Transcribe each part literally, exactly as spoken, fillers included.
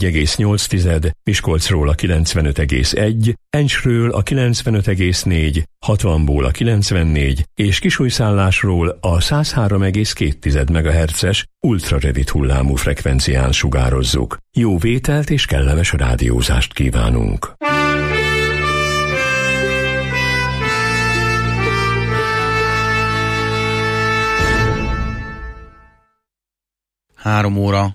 egész nyolc, Miskolcról a kilencvenöt egész egy, Encsről a kilencvenöt egész négy, hatvanból a kilencvennégy és Kisújszállásról a száz három egész két megahertzes ultrarövid hullámú frekvencián sugározzuk. Jó vételt és kellemes rádiózást kívánunk! Három óra.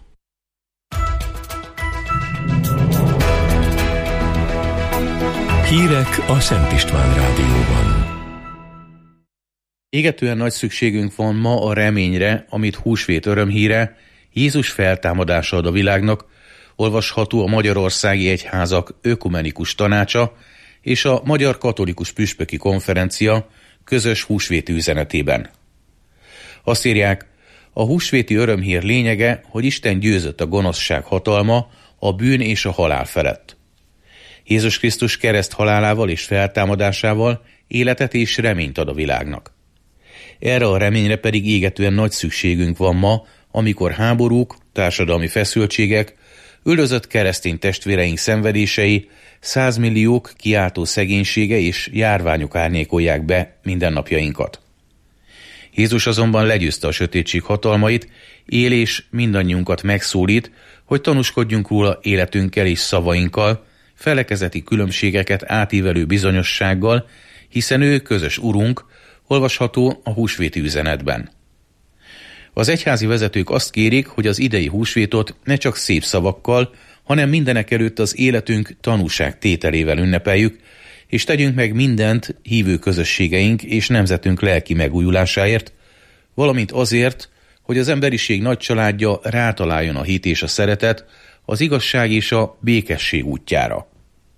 Hírek a Szent István Rádióban. Égetően nagy szükségünk van ma a reményre, amit húsvét örömhíre, Jézus feltámadása ad a világnak, olvasható a Magyarországi Egyházak Ökumenikus Tanácsa és a Magyar Katolikus Püspöki Konferencia közös húsvéti üzenetében. Azt írják, a húsvéti örömhír lényege, hogy Isten győzött a gonoszság hatalma, a bűn és a halál felett. Jézus Krisztus kereszt halálával és feltámadásával életet és reményt ad a világnak. Erre a reményre pedig égetően nagy szükségünk van ma, amikor háborúk, társadalmi feszültségek, üldözött keresztény testvéreink szenvedései, százmilliók kiáltó szegénysége és járványok árnyékolják be mindennapjainkat. Jézus azonban legyőzte a sötétség hatalmait, él és mindannyiunkat megszólít, hogy tanúskodjunk róla életünkkel és szavainkkal, felekezeti különbségeket átívelő bizonyossággal, hiszen ő közös urunk, olvasható a húsvéti üzenetben. Az egyházi vezetők azt kérik, hogy az idei húsvétot ne csak szép szavakkal, hanem mindenekelőtt az életünk tanúság tételével ünnepeljük, és tegyünk meg mindent hívő közösségeink és nemzetünk lelki megújulásáért, valamint azért, hogy az emberiség nagy családja rátaláljon a hit és a szeretet, az igazság és a békesség útjára.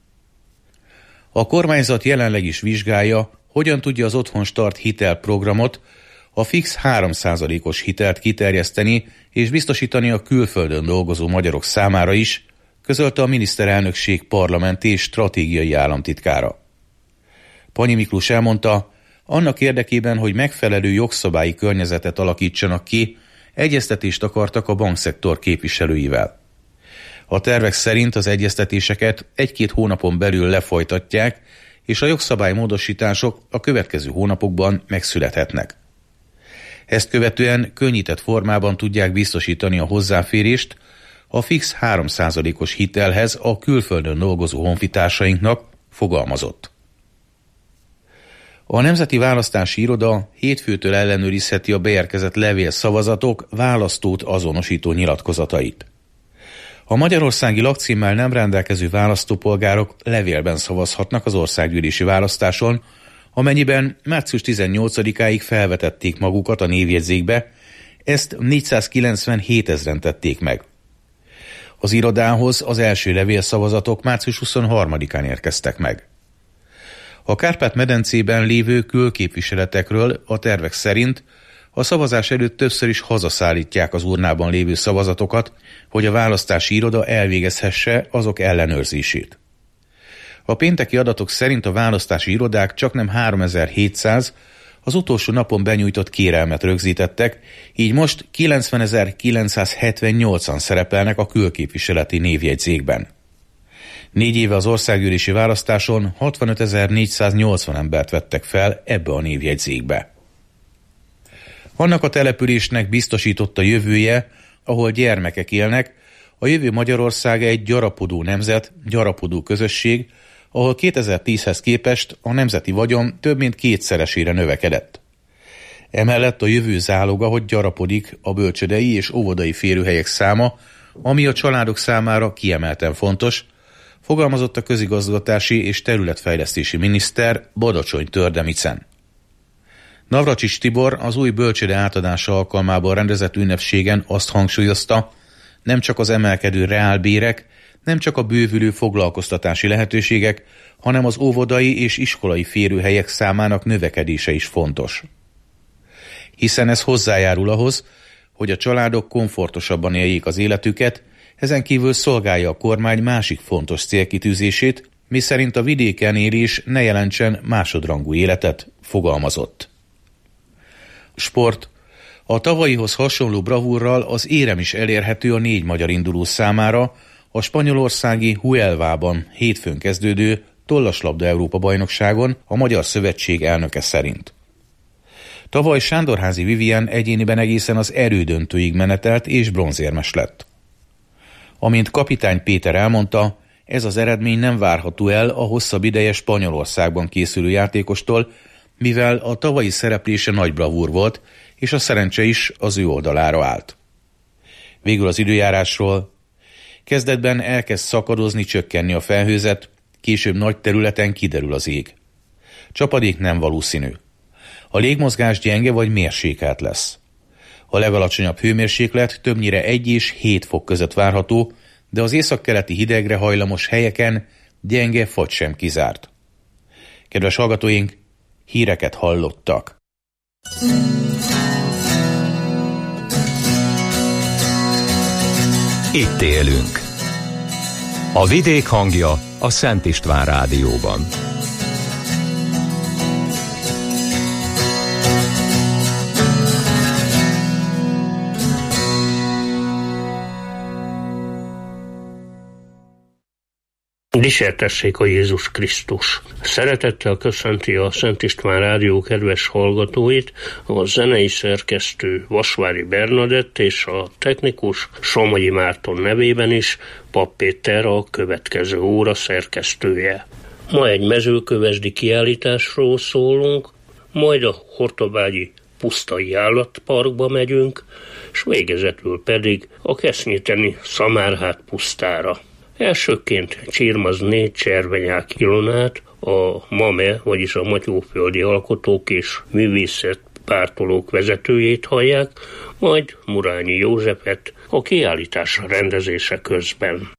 A kormányzat jelenleg is vizsgálja, hogyan tudja az Otthon Start hitelprogramot, a fix három százalékos hitelt kiterjeszteni és biztosítani a külföldön dolgozó magyarok számára is, közölte a miniszterelnökség parlamenti és stratégiai államtitkára. Panyi Miklós elmondta, annak érdekében, hogy megfelelő jogszabályi környezetet alakítsanak ki, egyeztetést akartak a bankszektor képviselőivel. A tervek szerint az egyeztetéseket egy-két hónapon belül lefolytatják, és a jogszabálymódosítások a következő hónapokban megszülethetnek. Ezt követően könnyített formában tudják biztosítani a hozzáférést a fix három százalékos hitelhez a külföldön dolgozó honfitársainknak, fogalmazott. A Nemzeti Választási Iroda hétfőtől ellenőrizheti a beérkezett levélszavazatok választót azonosító nyilatkozatait. A magyarországi lakcímmel nem rendelkező választópolgárok levélben szavazhatnak az országgyűlési választáson, amennyiben március tizennyolcadikáig felvetették magukat a névjegyzékbe, ezt négyszázkilencvenhét ezren tették meg. Az irodához az első levélszavazatok március huszonharmadikán érkeztek meg. A Kárpát-medencében lévő külképviseletekről a tervek szerint a szavazás előtt többször is hazaszállítják az urnában lévő szavazatokat, hogy a választási iroda elvégezhesse azok ellenőrzését. A pénteki adatok szerint a választási irodák csaknem háromezer-hétszáz az utolsó napon benyújtott kérelmet rögzítettek, így most kilencvenezer-kilencszázhetvennyolcan szerepelnek a külképviseleti névjegyzékben. Négy éve az országgyűlési választáson hatvanötezer-négyszáznyolcvan embert vettek fel ebbe a névjegyzékbe. Annak a településnek biztosította jövője, ahol gyermekek élnek, a jövő Magyarországa egy gyarapodó nemzet, gyarapodó közösség, ahol kétezer-tízhez képest a nemzeti vagyon több mint kétszeresére növekedett. Emellett a jövő záloga, hogy gyarapodik a bölcsődei és óvodai férőhelyek száma, ami a családok számára kiemelten fontos, fogalmazott a közigazgatási és területfejlesztési miniszter Badacsony Tördemicen. Navracsics Tibor az új bölcsőde átadása alkalmából rendezett ünnepségen azt hangsúlyozta, nem csak az emelkedő reálbérek, nem csak a bővülő foglalkoztatási lehetőségek, hanem az óvodai és iskolai férőhelyek számának növekedése is fontos. Hiszen ez hozzájárul ahhoz, hogy a családok komfortosabban éljék az életüket, ezen kívül szolgálja a kormány másik fontos célkitűzését, miszerint a vidéken élés ne jelentsen másodrangú életet, fogalmazott. Sport. A tavalyihoz hasonló bravúrral az érem is elérhető a négy magyar induló számára, a spanyolországi Huelvában hétfőn kezdődő tollaslabda Európa-bajnokságon a Magyar Szövetség elnöke szerint. Tavaly Sándorházy Vivien egyéniben egészen az erődöntőig menetelt és bronzérmes lett. Amint kapitány Péter elmondta, ez az eredmény nem várható el a hosszabb ideje Spanyolországban készülő játékostól, mivel a tavalyi szereplése nagy bravúr volt, és a szerencse is az ő oldalára állt. Végül az időjárásról. Kezdetben elkezd szakadozni, csökkenni a felhőzet, később nagy területen kiderül az ég. Csapadék nem valószínű. A légmozgás gyenge vagy mérsékelt lesz. A legalacsonyabb hőmérséklet többnyire egy és hét fok között várható, de az északkeleti hidegre hajlamos helyeken gyenge fagy sem kizárt. Kedves hallgatóink, híreket hallottak. Itt élünk. A vidék hangja a Szent István Rádióban. Dicsértessék a Jézus Krisztus! Szeretettel köszönti a Szent István Rádió kedves hallgatóit, a zenei szerkesztő Vasvári Bernadett és a technikus Somogyi Márton nevében is Papp Péter, a következő óra szerkesztője. Ma egy mezőkövesdi kiállításról szólunk, majd a Hortobágyi Pusztai Állatparkba megyünk, és végezetül pedig a Kesznyiteni Szamárhát pusztára. Elsőként Csirmazné Cservenyák Ilonát, a MAME, vagyis a Matyóföldi Alkotók és Művészetpártolók vezetőjét hallják, majd Murányi Józsefet a kiállítás rendezése közben.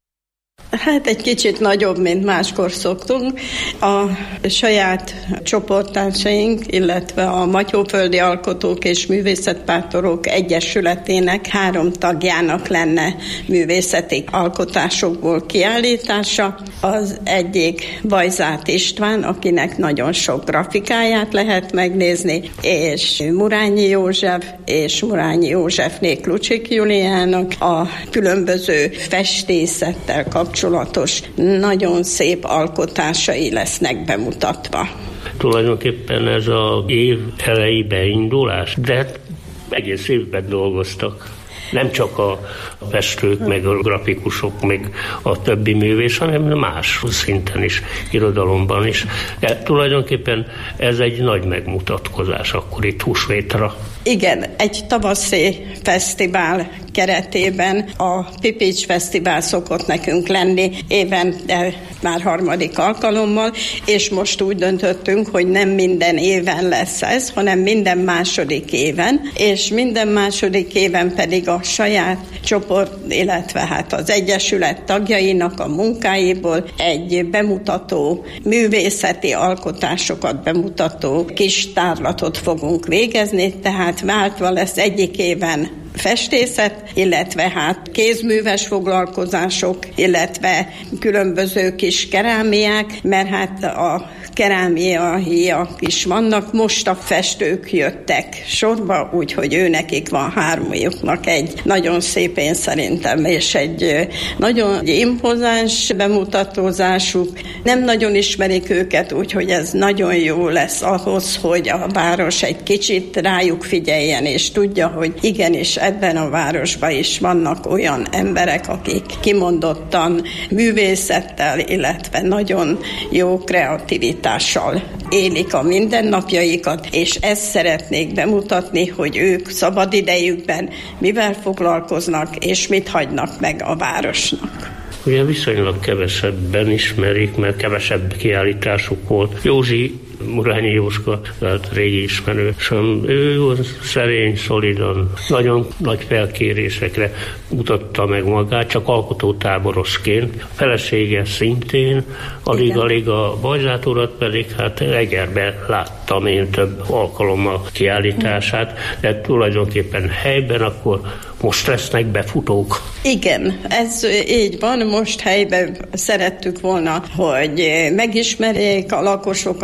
Hát egy kicsit nagyobb, mint máskor szoktunk. A saját csoporttársaink, illetve a Matyóföldi Alkotók és Művészetpártolók Egyesületének három tagjának lenne művészeti alkotásokból kiállítása. Az egyik Bajzát István, akinek nagyon sok grafikáját lehet megnézni, és Murányi József és Murányi Józsefné Klucsik Juliának a különböző festészettel kapcsolatban kapcsolatos, nagyon szép alkotásai lesznek bemutatva. Tulajdonképpen ez az év elejé beindulás, de egész évben dolgoztak. Nem csak a festők, meg a grafikusok, meg a többi művész, hanem más szinten is, irodalomban is. De tulajdonképpen ez egy nagy megmutatkozás akkor itt húsvétra. Igen, egy tavaszi fesztivál keretében a Pipics Fesztivál szokott nekünk lenni évente már harmadik alkalommal, és most úgy döntöttünk, hogy nem minden éven lesz ez, hanem minden második éven, és minden második éven pedig a saját csoport, illetve hát az Egyesület tagjainak a munkáiból egy bemutató, művészeti alkotásokat bemutató kis tárlatot fogunk végezni, tehát váltva lesz egyik éven festészet, illetve hát kézműves foglalkozások, illetve különböző kis kerámiák, mert hát a kerámiaiak is vannak. Most a festők jöttek sorba, úgyhogy ő nekik van hármójuknak egy nagyon szép, én szerintem, és egy nagyon impozáns bemutatózásuk. Nem nagyon ismerik őket, úgyhogy ez nagyon jó lesz ahhoz, hogy a város egy kicsit rájuk figyeljen, és tudja, hogy igenis ebben a városban is vannak olyan emberek, akik kimondottan művészettel, illetve nagyon jó kreativitással élik a mindennapjaikat, és ezt szeretnék bemutatni, hogy ők szabadidejükben mivel foglalkoznak, és mit hagynak meg a városnak. Ugye viszonylag kevesebben ismerik, mert kevesebb kiállításuk volt. Józsi, Murányi Jóska, tehát régi ismerősöm, ő szerény, szolidan, nagyon nagy felkérésekre mutatta meg magát, csak alkotótáborosként. A felesége szintén, alig-alig a Bajzát urat pedig hát Egerben láttam én több alkalommal kiállítását, de tulajdonképpen helyben akkor most lesznek befutók. Igen, ez így van, most helyben szerettük volna, hogy megismerjék a lakosok azokat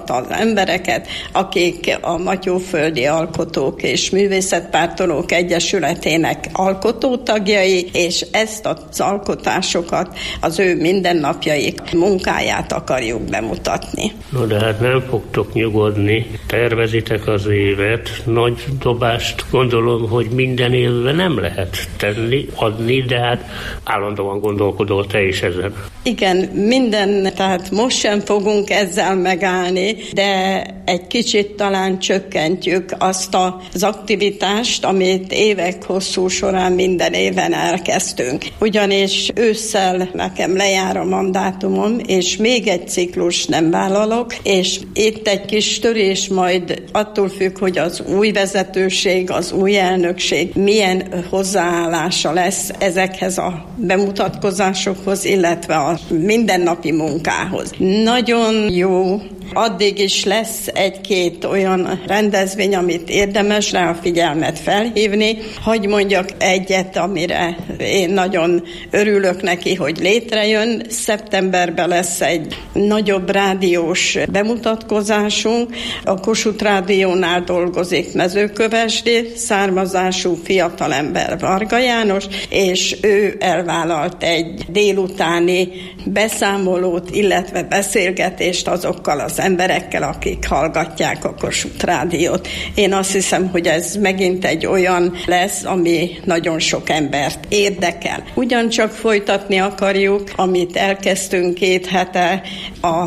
azokat az embereket, akik a Matyóföldi Alkotók és Művészetpártolók Egyesületének alkotótagjai, és ezt az alkotásokat, az ő mindennapjaik munkáját akarjuk bemutatni. No, de hát nem fogtok nyugodni, tervezitek az évet, nagy dobást gondolom, hogy minden évben nem lehet tenni, adni, de hát állandóan gondolkodol te is ezen. Igen, minden, tehát most sem fogunk ezzel megállni, de egy kicsit talán csökkentjük azt az aktivitást, amit évek hosszú során minden éven elkezdtünk. Ugyanis ősszel nekem lejár a mandátumom, és még egy ciklus nem vállalok, és itt egy kis törés majd attól függ, hogy az új vezetőség, az új elnökség milyen hozzáállása lesz ezekhez a bemutatkozásokhoz, illetve a mindennapi munkához. Nagyon jó, addig is lesz egy-két olyan rendezvény, amit érdemes rá a figyelmet felhívni. Hagy mondjak egyet, amire én nagyon örülök neki, hogy létrejön. Szeptemberben lesz egy nagyobb rádiós bemutatkozásunk. A Kossuth Rádiónál dolgozik mezőkövesdi származású fiatalember Varga János, és ő elvállalt egy délutáni beszámolót, illetve beszélgetést azokkal az emberekkel, akik hallgatják a Kossuth Rádiót. Én azt hiszem, hogy ez megint egy olyan lesz, ami nagyon sok embert érdekel. Ugyancsak folytatni akarjuk, amit elkezdtünk két hete, a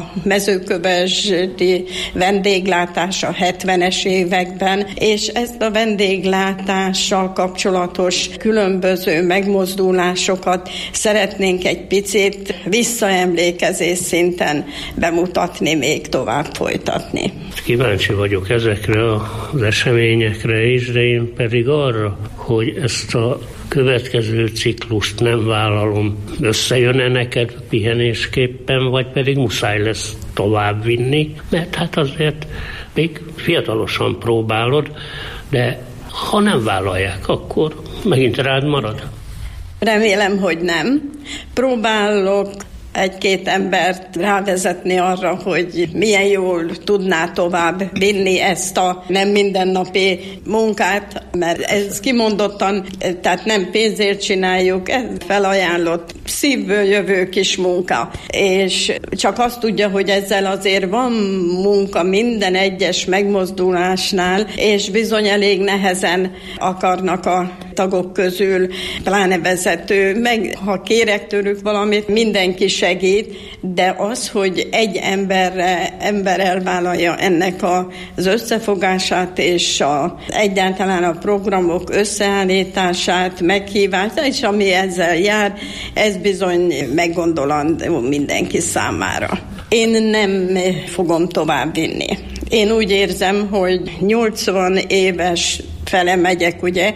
mezőkövesdi vendéglátás a hetvenes években, és ezt a vendéglátással kapcsolatos különböző megmozdulásokat szeretnénk egy picit visszaemlékezés szinten bemutatni, még tovább folytatni. Kíváncsi vagyok ezekre az eseményekre is, de én pedig arra, hogy ezt a következő ciklust nem vállalom. Összejön-e neked pihenésképpen, vagy pedig muszáj lesz továbbvinni, mert hát azért még fiatalosan próbálod, de ha nem vállalják, akkor megint rád marad. Remélem, hogy nem. Próbálok egy-két embert rávezetni arra, hogy milyen jól tudná tovább vinni ezt a nem mindennapi munkát, mert ez kimondottan, tehát nem pénzért csináljuk, ez felajánlott, szívből jövő kis munka, és csak azt tudja, hogy ezzel azért van munka minden egyes megmozdulásnál, és bizony elég nehezen akarnak a tagok közül, pláne vezető, meg ha kérek tőlük valamit, mindenki segít, de az, hogy egy emberre, ember elvállalja ennek a, az összefogását, és a, egyáltalán a programok összeállítását, meghívását, és ami ezzel jár, ez bizony meggondolandó mindenki számára. Én nem fogom továbbvinni. Én úgy érzem, hogy nyolcvan éves fele megyek, ugye,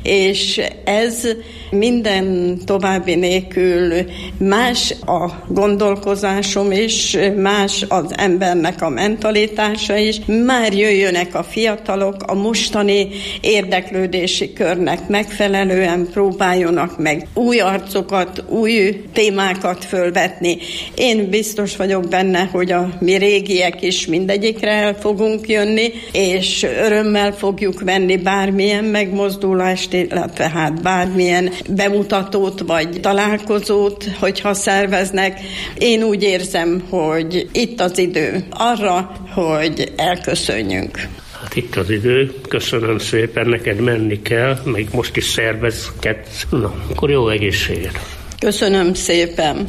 és ez minden további nélkül más a gondolkozásom is, más az embernek a mentalitása is. Már jöjjönek a fiatalok, a mostani érdeklődési körnek megfelelően próbáljonak meg új arcokat, új témákat fölvetni. Én biztos vagyok benne, hogy a mi régiek is mindegyikre el fogunk jönni, és örömmel fogjuk venni bármilyen megmozdulást, illetve hát bármilyen bemutatót vagy találkozót, hogyha szerveznek. Én úgy érzem, hogy itt az idő arra, hogy elköszönjünk. Hát itt az idő, köszönöm szépen, neked menni kell, még most is szervezkedsz. Na, akkor jó egészséget! Köszönöm szépen!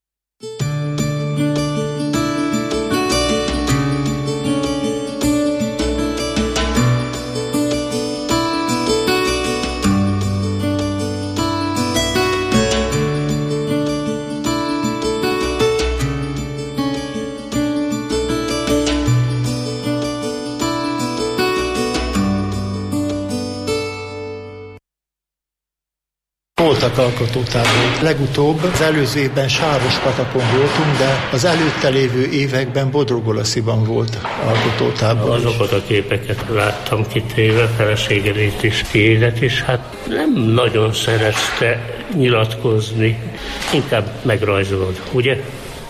Voltak alkotótáborok. Legutóbb az előző évben Sárospatakon voltunk, de az előtte lévő években Bodrogolasziban volt alkotótábor. Azokat a képeket láttam kitéve, feleségedét is, tiédet is, hát nem nagyon szerette nyilatkozni, inkább megrajzolod, ugye?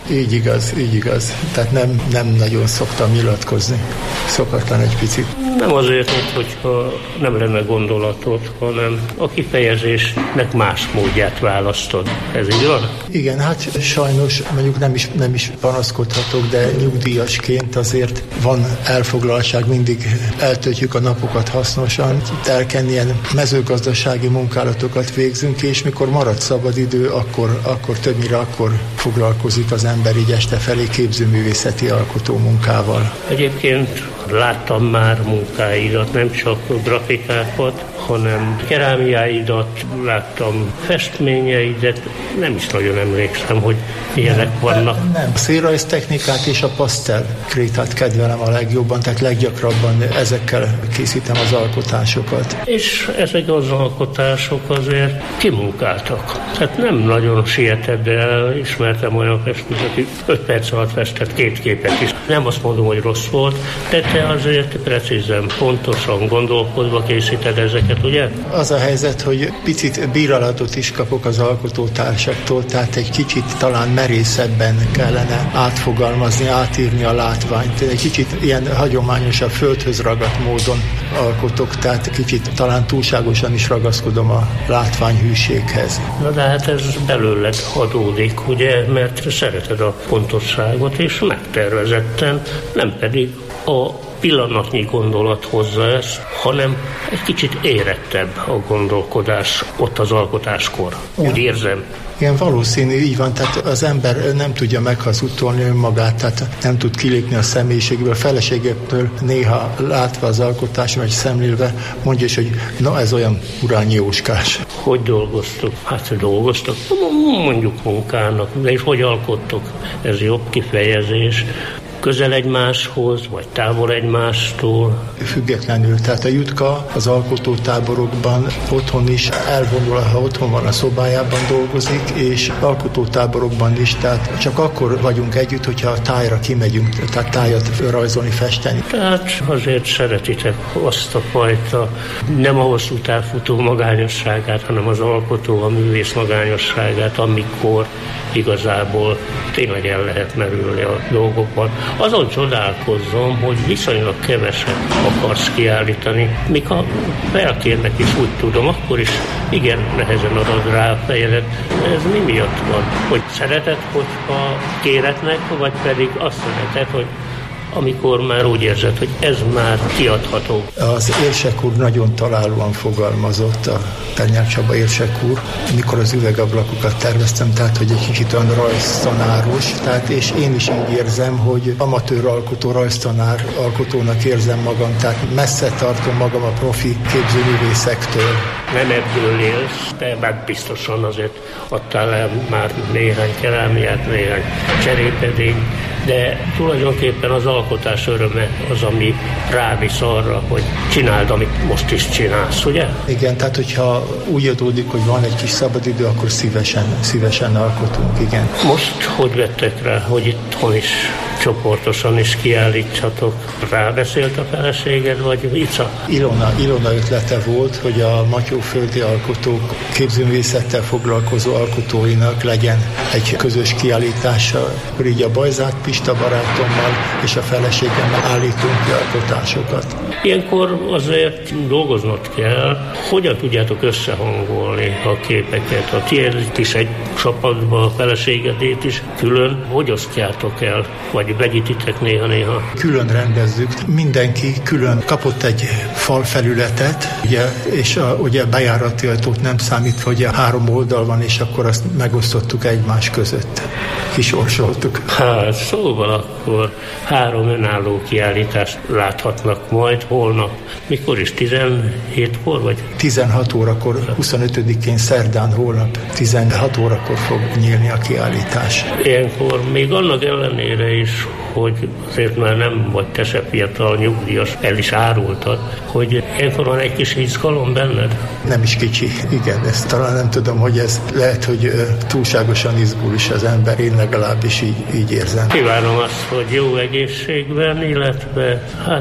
Így igaz, így igaz. Tehát nem, nem nagyon szoktam nyilatkozni. Szokatlan egy picit. Nem azért, hogyha nem lenne gondolatod, hanem a kifejezésnek más módját választod. Ez így van? Igen, hát sajnos mondjuk nem is, nem is panaszkodhatok, de nyugdíjasként azért van elfoglaltság, mindig eltöltjük a napokat hasznosan, telken ilyen mezőgazdasági munkálatokat végzünk, és mikor marad szabad idő, akkor, akkor többnyire akkor foglalkozik az ember így este felé képzőművészeti alkotó munkával. Egyébként láttam már munkáidat, nem csak grafikákat, hanem kerámiáidat, láttam festményeidet, nem is nagyon emlékszem, hogy ilyenek vannak. Nem, nem. A szélrajz technikát és a pasztel krétát kedvelem a legjobban, tehát leggyakrabban ezekkel készítem az alkotásokat. És ezek az alkotások azért kimunkáltak. Tehát nem nagyon sieted el, ismertem olyan festőt, aki öt perc alatt festett két képet is. Nem azt mondom, hogy rossz volt, de te azért precízen, pontosan gondolkodva készíted ezeket, ugye? Az a helyzet, hogy picit bírálatot is kapok az alkotótársaktól, tehát egy kicsit talán merészebben kellene átfogalmazni, átírni a látványt. Egy kicsit ilyen hagyományosabb, földhöz ragadt módon alkotok, tehát kicsit talán túlságosan is ragaszkodom a látványhűséghez. Na de hát ez belőled adódik, ugye, mert szereted a pontosságot, és megtervezetten, nem pedig a pillanatnyi gondolat hozza ezt, hanem egy kicsit érettebb a gondolkodás ott az alkotáskor. Úgy ja. érzem. Igen, valószínű, így van, tehát az ember nem tudja meghazudtolni önmagát, tehát nem tud kilépni a személyiségből, a feleségétől néha látva az alkotás, vagy szemlélve mondja is, hogy na ez olyan Urányi Jóskás. Hogy dolgoztok? Hát, hogy dolgoztok? Mondjuk munkának, de és hogy alkottok? Ez jobb kifejezés. Közel egymáshoz, vagy távol egymástól? Függetlenül. Tehát a Jutka az alkotótáborokban otthon is elvonul, ha otthon van a szobájában dolgozik, és alkotótáborokban is, tehát csak akkor vagyunk együtt, hogyha a tájra kimegyünk, tehát tájat rajzolni, festeni. Tehát azért szeretitek azt a fajta, nem a hosszú távfutó magányosságát, hanem az alkotó, a művész magányosságát, amikor igazából tényleg el lehet merülni a dolgokban. Azon csodálkozom, hogy viszonylag keveset akarsz kiállítani, míg a felkérnek is úgy tudom, akkor is igen nehezen adod rá a fejedet. Ez mi miatt van? Hogy szereted, hogyha kéretnek, vagy pedig azt szereted, hogy amikor már úgy érzed, hogy ez már kiadható. Az Érsek úr nagyon találóan fogalmazott, a Ternyák Csaba Érsek úr, mikor az üvegablakokat terveztem, tehát hogy egy kicsit olyan rajztanáros, tehát és én is így érzem, hogy amatőr alkotó, rajztanár alkotónak érzem magam, tehát messze tartom magam a profi képzőművészektől. Nem ebből élsz, de már biztosan azért adtál el már néhány kerámiát, néhány cserépedény, de tulajdonképpen az alkotás öröme az, ami rávisz arra, hogy csináld, amit most is csinálsz, ugye? Igen, tehát hogyha úgy adódik, hogy van egy kis szabadidő, akkor szívesen, szívesen alkotunk, igen. Most hogy vettek rá, hogy itthon is csoportosan is kiállítsatok? Rábeszélt a feleséged, vagy Ica? Ilona, Ilona ötlete volt, hogy a matyóföldi alkotók képzőművészettel foglalkozó alkotóinak legyen egy közös kiállítása. Akkor így a Bajzát Pista barátommal és a feleségemmel állítunk ki alkotásokat. Ilyenkor azért dolgoznod kell, hogyan tudjátok összehangolni a képeket. A tiéd is egy csapatba, a feleségedét is külön, hogy osztjátok el, vagy vegyítitek néha-néha? Külön rendezzük. Mindenki külön kapott egy falfelületet, ugye, és a, ugye bejárati ajtót nem számítva, hogy a három oldal van, és akkor azt megosztottuk egymás között. Kisorsoltuk. Hát, szóval akkor három önálló kiállítást láthatnak majd holnap. Mikor is? tizenhétkor vagy? tizenhat órakor, huszonötödikén szerdán holnap tizenhat órakor fog nyílni a kiállítás. Ilyenkor még annak ellenére is, hogy azért már nem vagy te se fiatal, nyugdíjas, el is árultad, hogy ilyenkor van egy kis izgalom benned? Nem is kicsi, igen, ezt talán nem tudom, hogy ez lehet, hogy túlságosan izgul is az ember, én legalábbis így, így érzem. Kívánom azt, hogy jó egészségben, illetve hát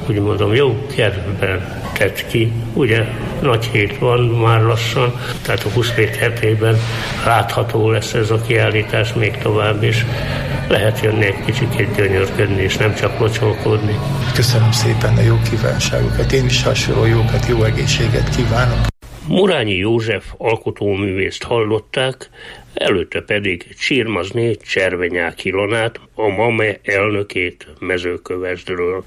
úgy mondom, jó kertben tett ki. Ugye nagy hét van már lassan, tehát a húsvét hetében látható lesz ez a kiállítás még tovább is. Lehet jönni egy kicsit gyönyörködni, és nem csak locsolkodni. Köszönöm szépen a jó kívánságokat. Én is hasonló jókat, jó egészséget kívánok. Murányi József alkotóművészt hallották, előtte pedig Csirmazné Cservenyák Ilonát, a MAME elnökét Mezőkövesdről.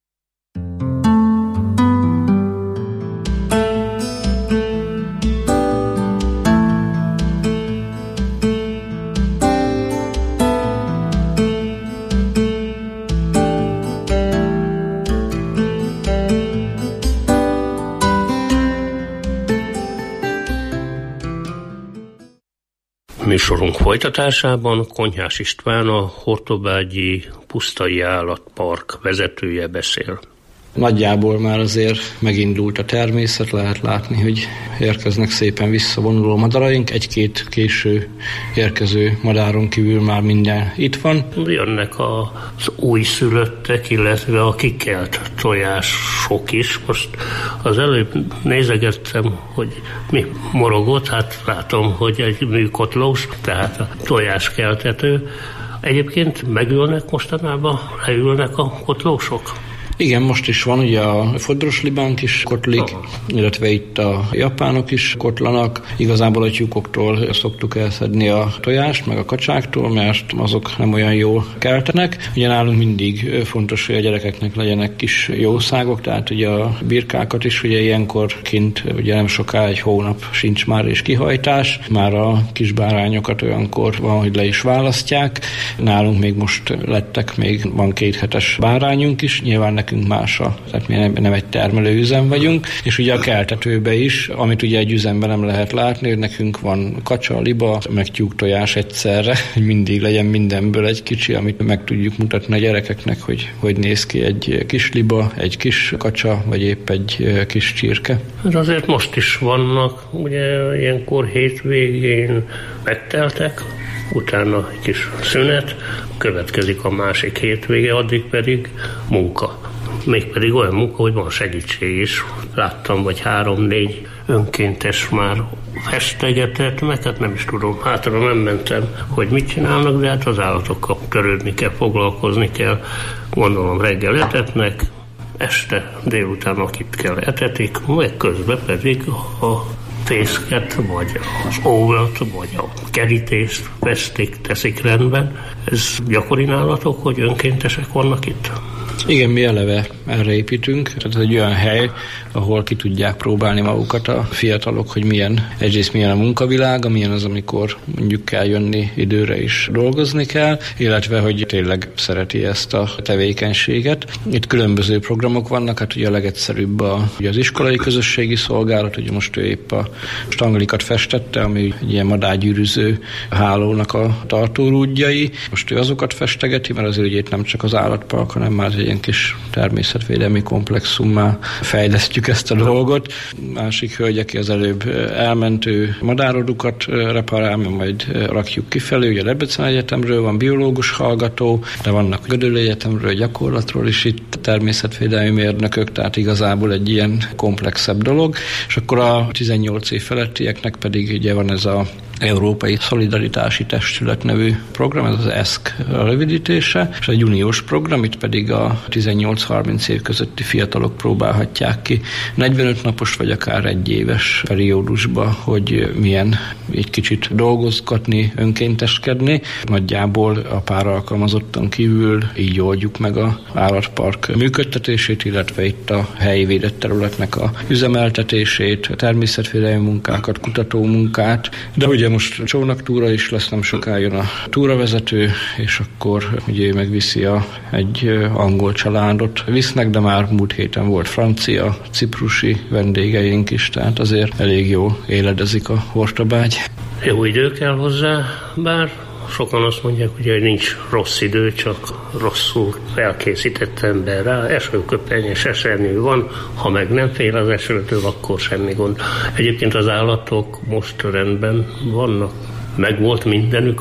Műsorunk folytatásában Konyhás István, a Hortobágyi Pusztai Állatpark vezetője beszél. Nagyjából már azért megindult a természet, lehet látni, hogy érkeznek szépen visszavonuló madaraink, egy-két késő érkező madáron kívül már minden itt van. Jönnek az újszülöttek, illetve a kikelt tojások is. Most az előbb nézegettem, hogy mi morogott, hát látom, hogy egy műkotlós, tehát a tojáskeltető. Egyébként megülnek mostanában, leülnek a kotlósok? Igen, most is van, ugye a fodroslibánk is kotlik, illetve itt a japánok is kotlanak. Igazából a tyúkoktól szoktuk elszedni a tojást, meg a kacsáktól, mert azok nem olyan jól keltenek. Ugye nálunk mindig fontos, hogy a gyerekeknek legyenek kis jószágok, tehát ugye a birkákat is, ugye ilyenkor kint, ugye nem soká, egy hónap sincs már és kihajtás. Már a kis bárányokat olyankor van, hogy le is választják. Nálunk még most lettek, még van két hetes bárányunk is, nyilván nekünk más a, tehát mi nem, nem egy termelőüzem vagyunk, és ugye a keltetőbe is, amit ugye egy üzemben nem lehet látni, hogy nekünk van kacsa, liba, meg tyúktojás egyszerre, hogy mindig legyen mindenből egy kicsi, amit meg tudjuk mutatni a gyerekeknek, hogy hogy néz ki egy kis liba, egy kis kacsa, vagy épp egy kis csirke. De azért most is vannak, ugye ilyenkor hétvégén megteltek, utána egy kis szünet, következik a másik hétvége, addig pedig munka. Mégpedig olyan munka, hogy van segítség is. Láttam, vagy három-négy önkéntes már festegetett, meg hát nem is tudom, hátra nem mentem, hogy mit csinálnak, de hát az állatokkal törődni kell, foglalkozni kell. Gondolom reggel etetnek, este délután akit kell etetik, meg közben pedig a fészket, vagy az óvat, vagy a kerítést veszik, teszik rendben. Ez gyakori nálatok, hogy önkéntesek vannak itt? Igen, mi eleve erre építünk, tehát egy olyan hely, ahol ki tudják próbálni magukat a fiatalok, hogy milyen, egyrészt milyen a munkavilága, milyen az, amikor mondjuk kell jönni időre is dolgozni kell, illetve hogy tényleg szereti ezt a tevékenységet. Itt különböző programok vannak, hát ugye a legegyszerűbb a, ugye az iskolai közösségi szolgálat, ugye most ő épp a stanglikat festette, ami egy ilyen madárgyűrűző hálónak a tartórúdjai. Most ő azokat festegeti, mert azért ugye itt nem csak az állatpark, hanem már egy ilyen kis természetvédelmi komplexummá fejlesztjük ezt a dolgot. Másik hölgy, aki az előbb elment, ő madárodukat reparál, majd rakjuk kifelé. Ugye Debrecen Egyetemről van biológus hallgató, de vannak Gödöllő Egyetemről gyakorlatról is itt természetvédelmi mérnökök, tehát igazából egy ilyen komplexebb dolog. És akkor a tizennyolc év felettieknek pedig ugye van ez a Európai Szolidaritási Testület nevű program, ez az E S K a rövidítése, és egy uniós program, itt pedig a tizennyolc-harminc év közötti fiatalok próbálhatják ki negyvenöt napos vagy akár egy éves periódusba, hogy milyen egy kicsit dolgozgatni, önkénteskedni. Nagyjából a pár alkalmazottan kívül így oldjuk meg a állatpark működtetését, illetve itt a helyi védett területnek a üzemeltetését, természetvédelmi munkákat, kutató munkát, de ugye most csónaktúra is lesz, nem soká jön a túravezető, és akkor ugye ő megviszi a, egy angol családot. Visznek, de már múlt héten volt francia, ciprusi vendégeink is, tehát azért elég jó éledezik a Hortobágy. Jó idő kell hozzá, bár sokan azt mondják, hogy nincs rossz idő, csak rosszul felkészített ember rá. Esőköpenyes esernyő van, ha meg nem fél az esőtől, akkor semmi gond. Egyébként az állatok most rendben vannak. Meg volt mindenük a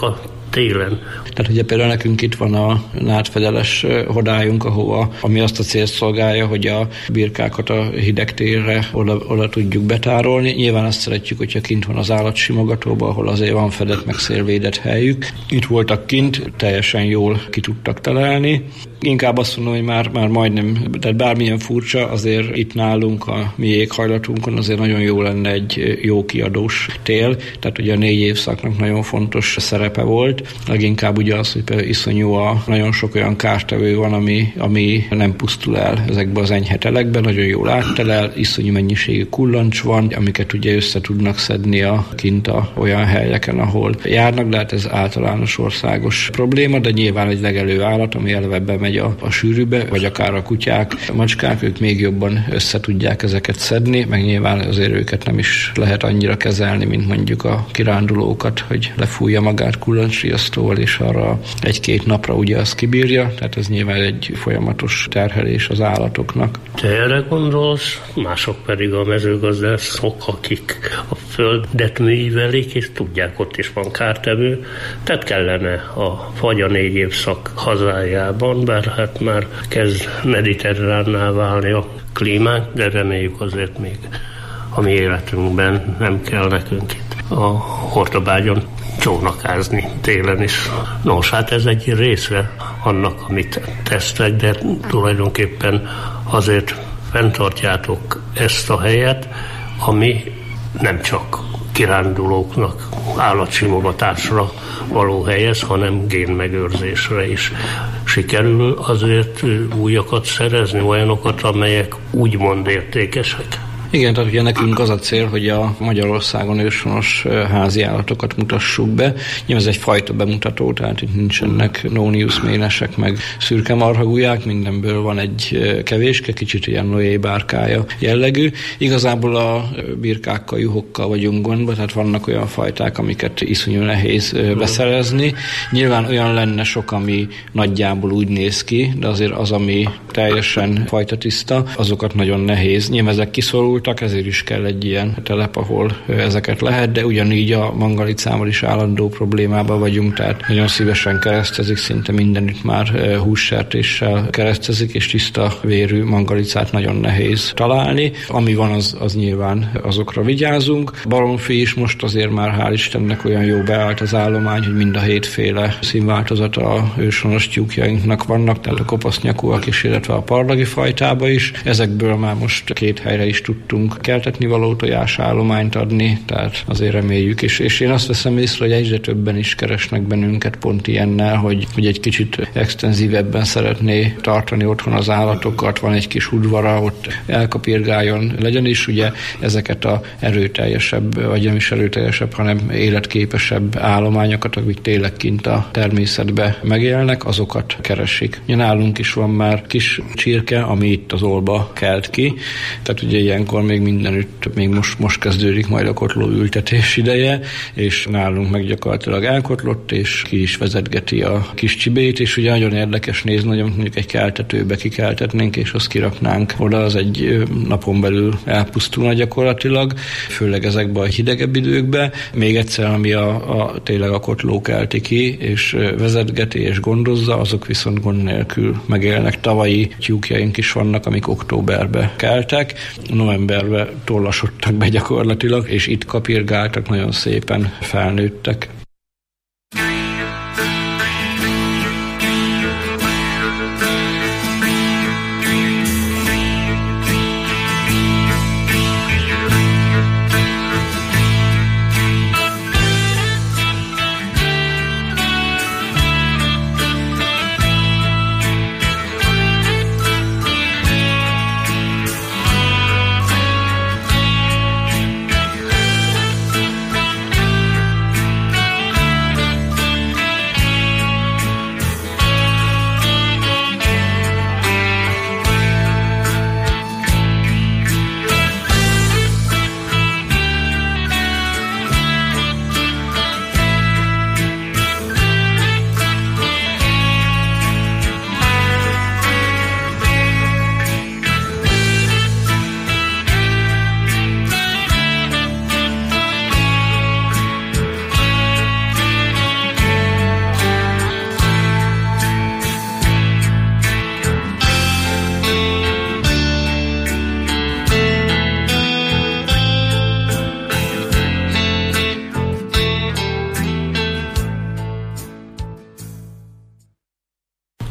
télen. Tehát ugye például nekünk itt van a nádfedeles hodályunk, ahova, ami azt a célt szolgálja, hogy a birkákat a hideg térre oda, oda tudjuk betárolni. Nyilván azt szeretjük, hogyha kint van az állatsimogatóban, ahol azért van fedett meg szélvédett helyük. Itt voltak kint, teljesen jól ki tudtak találni. Inkább azt mondom, hogy már, már majdnem, tehát bármilyen furcsa, azért itt nálunk a mi éghajlatunkon azért nagyon jó lenne egy jó kiadós tél, tehát ugye a négy évszaknak nagyon fontos szerepe volt. Leginkább ugye az, hogy például iszonyú a, nagyon sok olyan kártevő van, ami, ami nem pusztul el ezekben az enyhe telekben, nagyon jól áttelel, iszonyú mennyiségű kullancs van, amiket ugye össze tudnak szedni a kint a olyan helyeken, ahol járnak, de hát ez általános országos probléma, de nyilván egy legelő állat, ami eleve bemegy a, a sűrűbe, vagy akár a kutyák, a macskák, ők még jobban össze tudják ezeket szedni, meg nyilván azért őket nem is lehet annyira kezelni, mint mondjuk a kirándulókat, hogy lefújja magát kullancsriasztóval, és arra egy-két napra ugye azt kibírja, tehát ez nyilván egy folyamatos terhelés az állatoknak. Te erre gondolsz, mások pedig a mezőgazdászok, akik a földet művelik, és tudják, ott is van kártevő, tehát kellene a fagy a négy évszak hazájában, bár hát már kezd mediterránná válni a klímánk, de reméljük azért még a mi életünkben nem kell nekünk itt a Hortobágyon csónakázni télen is. Nos, hát ez egy része annak, amit tesztek, de tulajdonképpen azért fenntartjátok ezt a helyet, ami nem csak kirándulóknak, állatsimogatásra való helyez, hanem génmegőrzésre is sikerül azért újakat szerezni, olyanokat, amelyek úgymond értékesek. Igen, tehát ugye nekünk az a cél, hogy a Magyarországon őshonos háziállatokat mutassuk be. Nyilván ez egy fajta bemutató, tehát itt nincsenek nóniusz ménesek, meg szürke marhagulyák, mindenből van egy kevéske, kicsit ilyen Noé bárkája jellegű. Igazából a birkákkal, juhokkal vagyunk gondba, tehát vannak olyan fajták, amiket iszonyú nehéz beszerezni. Nyilván olyan lenne sok, ami nagyjából úgy néz ki, de azért az, ami teljesen fajtatiszta, azokat nagyon nehéz. Nyilván ezek kiszorul, ezért is kell egy ilyen telep, ahol ezeket lehet, de ugyanígy a mangalicával is állandó problémában vagyunk, tehát nagyon szívesen keresztezik, szinte mindenütt már hússertéssel keresztezik, és tiszta vérű mangalicát nagyon nehéz találni. Ami van, az, az nyilván azokra vigyázunk. Baromfi is most azért már hál' Istennek olyan jó beállt az állomány, hogy mind a hétféle színváltozata a őshonos tyúkjainknak vannak, tehát a kopasznyakúak is, illetve a parlagi fajtába is. Ezekből már most két helyre is tudtunk keltetni való tojásállományt adni, tehát azért reméljük, és, és én azt veszem észre, hogy egyre többen is keresnek bennünket pont ilyennel, hogy, hogy egy kicsit extenzívebben szeretné tartani otthon az állatokat, van egy kis udvara, ott elkapirgáljon legyen is, ugye ezeket a erőteljesebb, vagy nem is erőteljesebb, hanem életképesebb állományokat, akik tényleg kint a természetbe megélnek, azokat keresik. Ugye nálunk is van már kis csirke, ami itt az Olba kelt ki, tehát ugye ilyenkor még mindenütt, még most, most kezdődik majd a kotló ültetés ideje, és nálunk meg gyakorlatilag elkotlott, és ki is vezetgeti a kis csibét, és ugye nagyon érdekes nézni, hogy mondjuk egy keltetőbe kikeltetnénk, és azt kiraknánk oda, az egy napon belül elpusztulna gyakorlatilag, főleg ezekben a hidegebb időkben. Még egyszer, ami a, a tényleg a kotló kelti ki, és vezetgeti, és gondozza, azok viszont gond nélkül megélnek. Tavalyi tyúkjaink is vannak, amik októberbe keltek, novemberben tollasodtak be gyakorlatilag, és itt kapirgáltak, nagyon szépen felnőttek.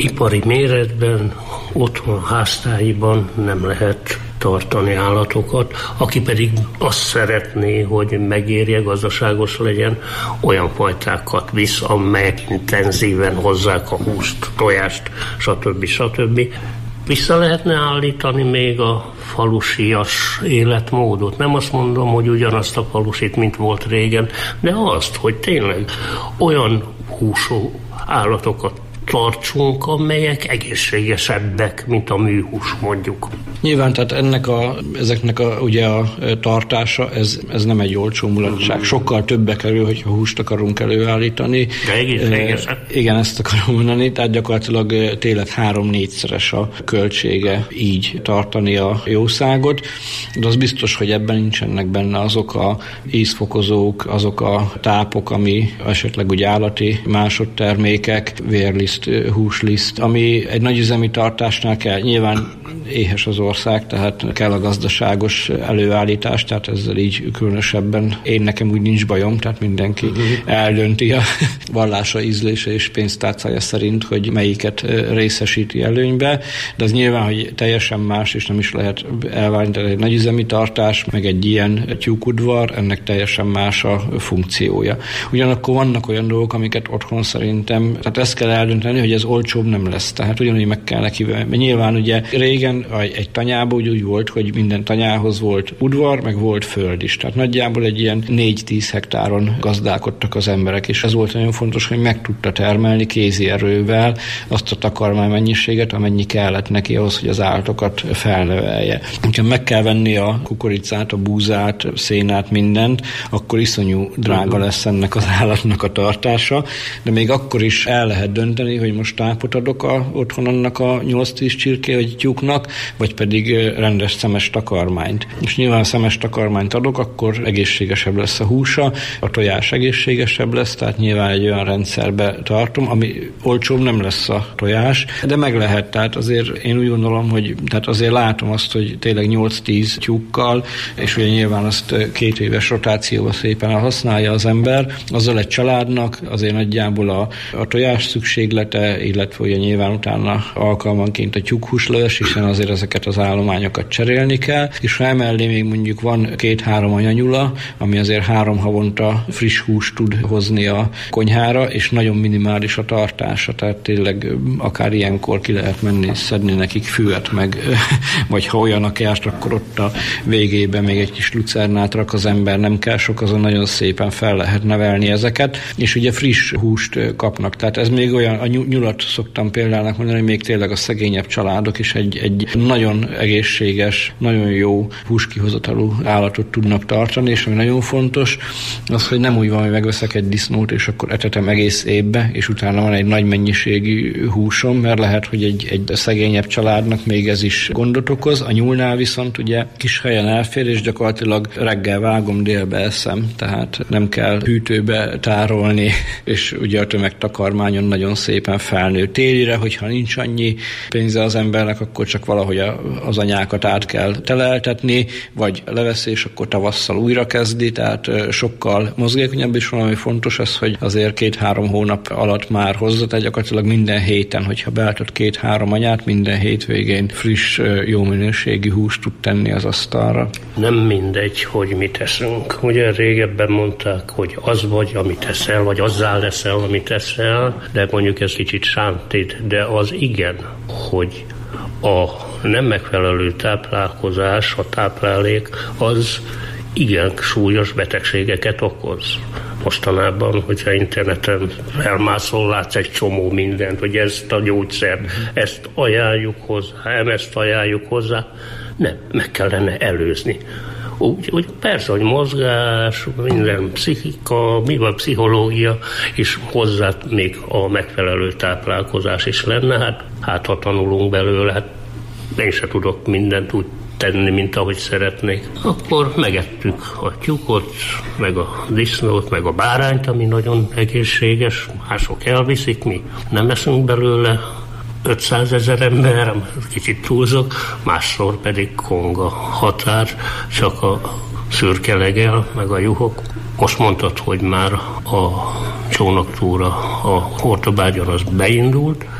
ipari méretben, otthon háztáiban nem lehet tartani állatokat, aki pedig azt szeretné, hogy megérje, gazdaságos legyen, olyan fajtákat visz, amelyek intenzíven hozzák a húst, tojást, stb. stb. Vissza lehetne állítani még a falusias életmódot. Nem azt mondom, hogy ugyanazt a falusit, mint volt régen, de azt, hogy tényleg olyan húsú állatokat tartsunk, amelyek egészségesebbek, mint a műhús, mondjuk. Nyilván, tehát ennek a, ezeknek a, ugye a tartása, ez, ez nem egy olcsó mulatság. Sokkal többe kerül, hogyha húst akarunk előállítani. De egészségesen. E, igen, ezt akarom mondani, tehát gyakorlatilag tényleg három-négyszeres a költsége így tartani a jószágot, de az biztos, hogy ebben nincsenek benne azok a ízfokozók, azok a tápok, ami esetleg ugye állati másodtermékek, vérliszt, húsliszt, ami egy nagyüzemi tartásnál kell. Nyilván éhes az ország, tehát kell a gazdaságos előállítás, tehát ezzel így különösebben én nekem úgy nincs bajom, tehát mindenki uh-huh. eldönti a vallása, ízlése és pénztárcája szerint, hogy melyiket részesíti előnybe, de az nyilván, hogy teljesen más, és nem is lehet elvárni, tehát egy nagyüzemi tartás, meg egy ilyen tyúkudvar, ennek teljesen más a funkciója. Ugyanakkor vannak olyan dolgok, amiket otthon szerintem, tehát ezt kell eldönteni, hogy ez olcsóbb nem lesz, tehát ugyanúgy meg kell neki, mert nyilván ugye régen egy tanyában úgy, úgy volt, hogy minden tanyához volt udvar, meg volt föld is. Tehát nagyjából egy ilyen négy-tíz hektáron gazdálkodtak az emberek, és ez volt nagyon fontos, hogy meg tudta termelni kézi erővel azt a takarmány mennyiséget, amennyi kellett neki ahhoz, hogy az állatokat felnevelje. Ha meg kell venni a kukoricát, a búzát, szénát, mindent, akkor iszonyú drága lesz ennek az állatnak a tartása, de még akkor is el lehet dönteni, hogy most tápot adok a, otthon annak a nyolc-tíz csirké, vagy tyúknak, vagy pedig rendes szemes takarmányt. És nyilván szemes takarmányt adok, akkor egészségesebb lesz a húsa, a tojás egészségesebb lesz, tehát nyilván egy olyan rendszerbe tartom, ami olcsóbb nem lesz a tojás, de meg lehet, tehát azért én úgy gondolom, hogy tehát azért látom azt, hogy tényleg nyolc-tíz tyúkkal, és ugye nyilván azt két éves rotációban szépen használja az ember, azzal egy családnak azért nagyjából a, a tojás szükséglete, illetve ugye nyilván utána alkalmanként a tyúkhúsleves, hiszen azért ezeket az állományokat cserélni kell, és ha emellé még mondjuk van két-három anyanyula, ami azért három havonta friss húst tud hozni a konyhára, és nagyon minimális a tartása, tehát tényleg akár ilyenkor ki lehet menni, szedni nekik füvet meg, vagy ha olyan a kert, akkor ott a végében még egy kis lucernát rak az ember, nem kell sok, azon nagyon szépen fel lehet nevelni ezeket, és ugye friss húst kapnak, tehát ez még olyan, a nyulat szoktam példának mondani, hogy még tényleg a szegényebb családok is egy, egy nagyon egészséges, nagyon jó húskihozatalú állatot tudnak tartani, és ami nagyon fontos, az, hogy nem úgy van, hogy megveszek egy disznót, és akkor etetem egész évbe, és utána van egy nagy mennyiségű húsom, mert lehet, hogy egy, egy szegényebb családnak még ez is gondot okoz. A nyúlnál viszont ugye kis helyen elfér, és gyakorlatilag reggel vágom, délbe eszem, tehát nem kell hűtőbe tárolni, és ugye a tömegtakarmányon nagyon szépen felnő. Télire, hogyha nincs annyi pénze az embernek, akkor csak valahogy a, az anyákat át kell teleltetni, vagy leveszi, és akkor tavasszal újra kezdi, tehát sokkal mozgékonyabb, és valami fontos az, hogy azért két-három hónap alatt már hozza, tehát gyakorlatilag minden héten, hogyha beáltott két-három anyát, minden hétvégén friss, jó minőségű húst tud tenni az asztalra. Nem mindegy, hogy mit eszünk. Ugye régebben mondták, hogy az vagy, amit eszel, vagy azzal leszel, amit eszel, de mondjuk ez kicsit sántít, de az igen, hogy a nem megfelelő táplálkozás, a táplálék, az igen súlyos betegségeket okoz. Mostanában, hogyha interneten elmászol, látsz egy csomó mindent, hogy ezt a gyógyszert, ezt ajánljuk hozzá, ezt ajánljuk hozzá. Nem, meg kellene előzni. Úgy, úgy persze, hogy mozgás, minden pszichika, mi van pszichológia, és hozzá még a megfelelő táplálkozás is lenne. Hát, hát ha tanulunk belőle, hát én se tudok mindent úgy tenni, mint ahogy szeretnék. Akkor megettük a tyúkot, meg a disznót, meg a bárányt, ami nagyon egészséges, mások elviszik, mi nem eszünk belőle, ötszázezer ember, kicsit túlzok, másszor pedig konga határ, csak a szürke legel, meg a juhok. Most mondtad, hogy már a csónaktúra a Hortobágyon az beindult,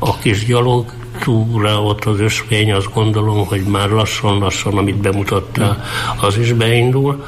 A kis gyalog túra ott az ösvény, azt gondolom, hogy már lassan-lassan, amit bemutattál, az is beindul,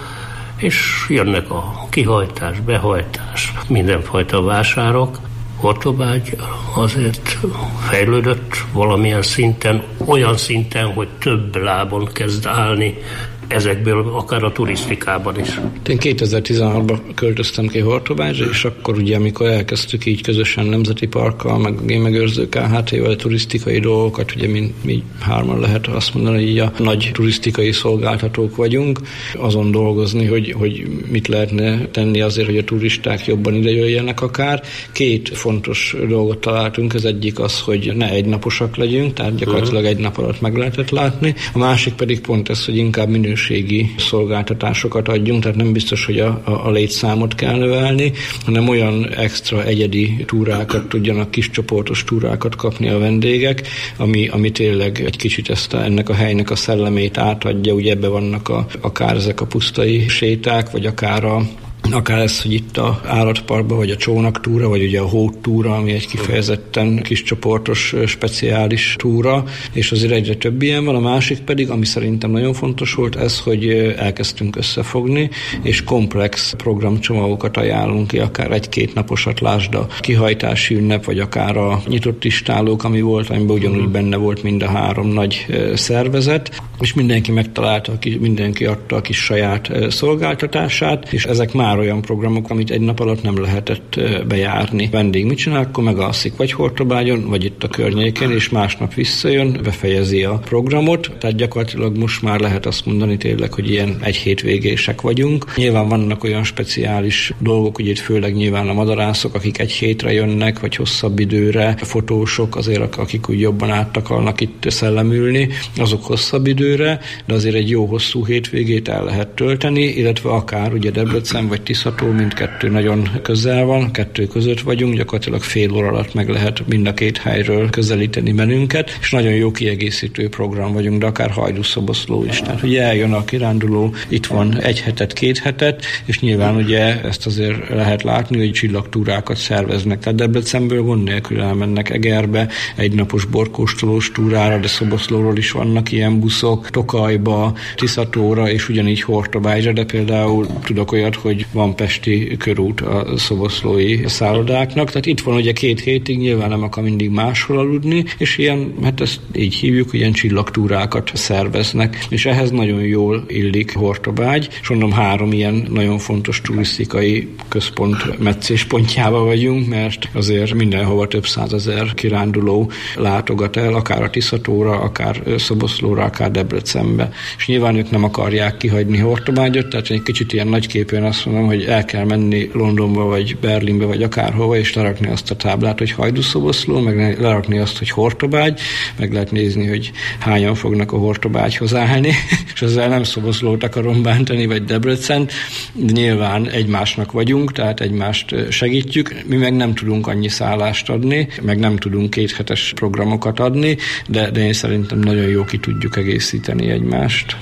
és jönnek a kihajtás, behajtás, mindenfajta vásárok. Hortobágy azért fejlődött valamilyen szinten, olyan szinten, hogy több lábon kezd állni, ezekből akár a turisztikában is. Én kétezer-tizenhatban költöztem ki Hortobágyra, és akkor ugye, amikor elkezdtük így közösen Nemzeti Parkkal, meg a Gémegőrző ká há té-vel turisztikai dolgokat, ugye mi, mi hárman lehet azt mondani, hogy így a nagy turisztikai szolgáltatók vagyunk, azon dolgozni, hogy, hogy mit lehetne tenni azért, hogy a turisták jobban idejöjjenek akár. Két fontos dolgot találtunk, az egyik az, hogy ne egynaposak legyünk, tehát gyakorlatilag egy nap alatt meg lehetett látni. A másik pedig pont ez, hogy inkább minő minőségi szolgáltatásokat adjunk, tehát nem biztos, hogy a, a, a létszámot kell növelni, hanem olyan extra egyedi túrákat tudjanak, kis csoportos túrákat kapni a vendégek, ami, ami tényleg egy kicsit ezt a, ennek a helynek a szellemét átadja, ugye ebbe vannak a, akár ezek a pusztai séták, vagy akár a Akár ez, hogy itt a állatparkban, vagy a csónaktúra, vagy ugye a hóttúra, ami egy kifejezetten kis csoportos, speciális túra, és azért egyre több ilyen van. A másik pedig, ami szerintem nagyon fontos volt, ez, hogy elkezdtünk összefogni, és komplex programcsomagokat ajánlunk ki, akár egy-két naposat, lásd a kihajtási ünnep, vagy akár a nyitott istálók, ami volt, amiben ugyanúgy benne volt mind a három nagy szervezet, és mindenki megtalálta, mindenki adta a kis saját szolgáltatását, és ezek már olyan programok, amit egy nap alatt nem lehetett bejárni. Vendég mit csinál, akkor megalszik vagy Hortobágyon, vagy itt a környéken, és másnap visszajön, befejezi a programot, tehát gyakorlatilag most már lehet azt mondani tényleg, hogy ilyen egy hétvégések vagyunk. Nyilván vannak olyan speciális dolgok, ugye itt főleg nyilván a madarászok, akik egy hétre jönnek, vagy hosszabb időre, fotósok azért, akik úgy jobban át akarnak itt szellemülni, azok hosszabb időre, de azért egy jó hosszú hétvégét el lehet tölteni, illetve akár ugye Debrecen vagy Tiszató, mindkettő nagyon közel van, kettő között vagyunk, gyakorlatilag fél óra alatt meg lehet mind a két helyről közelíteni bennünket, és nagyon jó kiegészítő program vagyunk, de akár Hajdú-Szoboszló is. Tehát ugye eljön a kiránduló, itt van egy hetet, két hetet, és nyilván ugye ezt azért lehet látni, hogy csillagtúrákat szerveznek. Tehát Debrecenből gond nélkül elmennek Egerbe, egynapos borkóstolós túrára, de Szoboszlóról is vannak ilyen buszok, Tokajba, Tiszatóra, és ugyanígy Hortobágyra, de például tudok olyat, hogy van pesti körút a szoboszlói szállodáknak, tehát itt van ugye két hétig, nyilván nem akar mindig máshol aludni, és ilyen, hát ezt így hívjuk, ilyen csillagtúrákat szerveznek, és ehhez nagyon jól illik Hortobágy, és mondom, három ilyen nagyon fontos turisztikai központ meccéspontjában vagyunk, mert azért mindenhova több százezer kiránduló látogat el, akár a Tiszatóra, akár Szoboszlóra, akár Debrecenbe. És nyilván ők nem akarják kihagyni Hortobágyot, tehát egy kicsit ilyen nagyképűen azt mondom, hogy el kell menni Londonba, vagy Berlinbe, vagy akárhova, és lerakni azt a táblát, hogy Hajdú-Szoboszló, meg lerakni azt, hogy Hortobágy, meg lehet nézni, hogy hányan fognak a Hortobágyhoz állni, és ezzel nem Szoboszlót akarom bántani, vagy Debrecent, de nyilván egymásnak vagyunk, tehát egymást segítjük, mi meg nem tudunk annyi szállást adni, meg nem tudunk kéthetes programokat adni, de, de én szerintem nagyon jó ki tudjuk egészíteni egymást.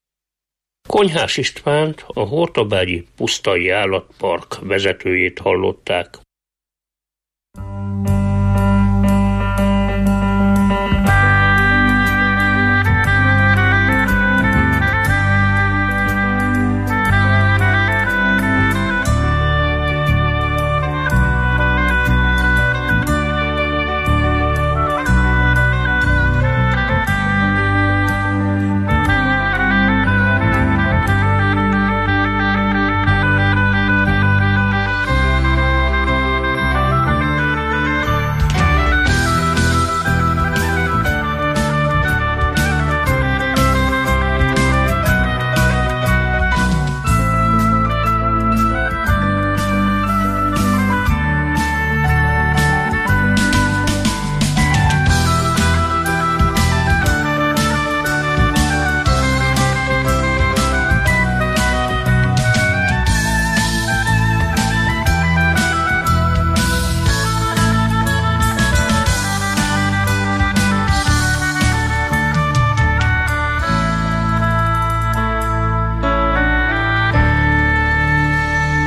Konyhás Istvánt, a Hortobágyi Pusztai Állatpark vezetőjét hallották.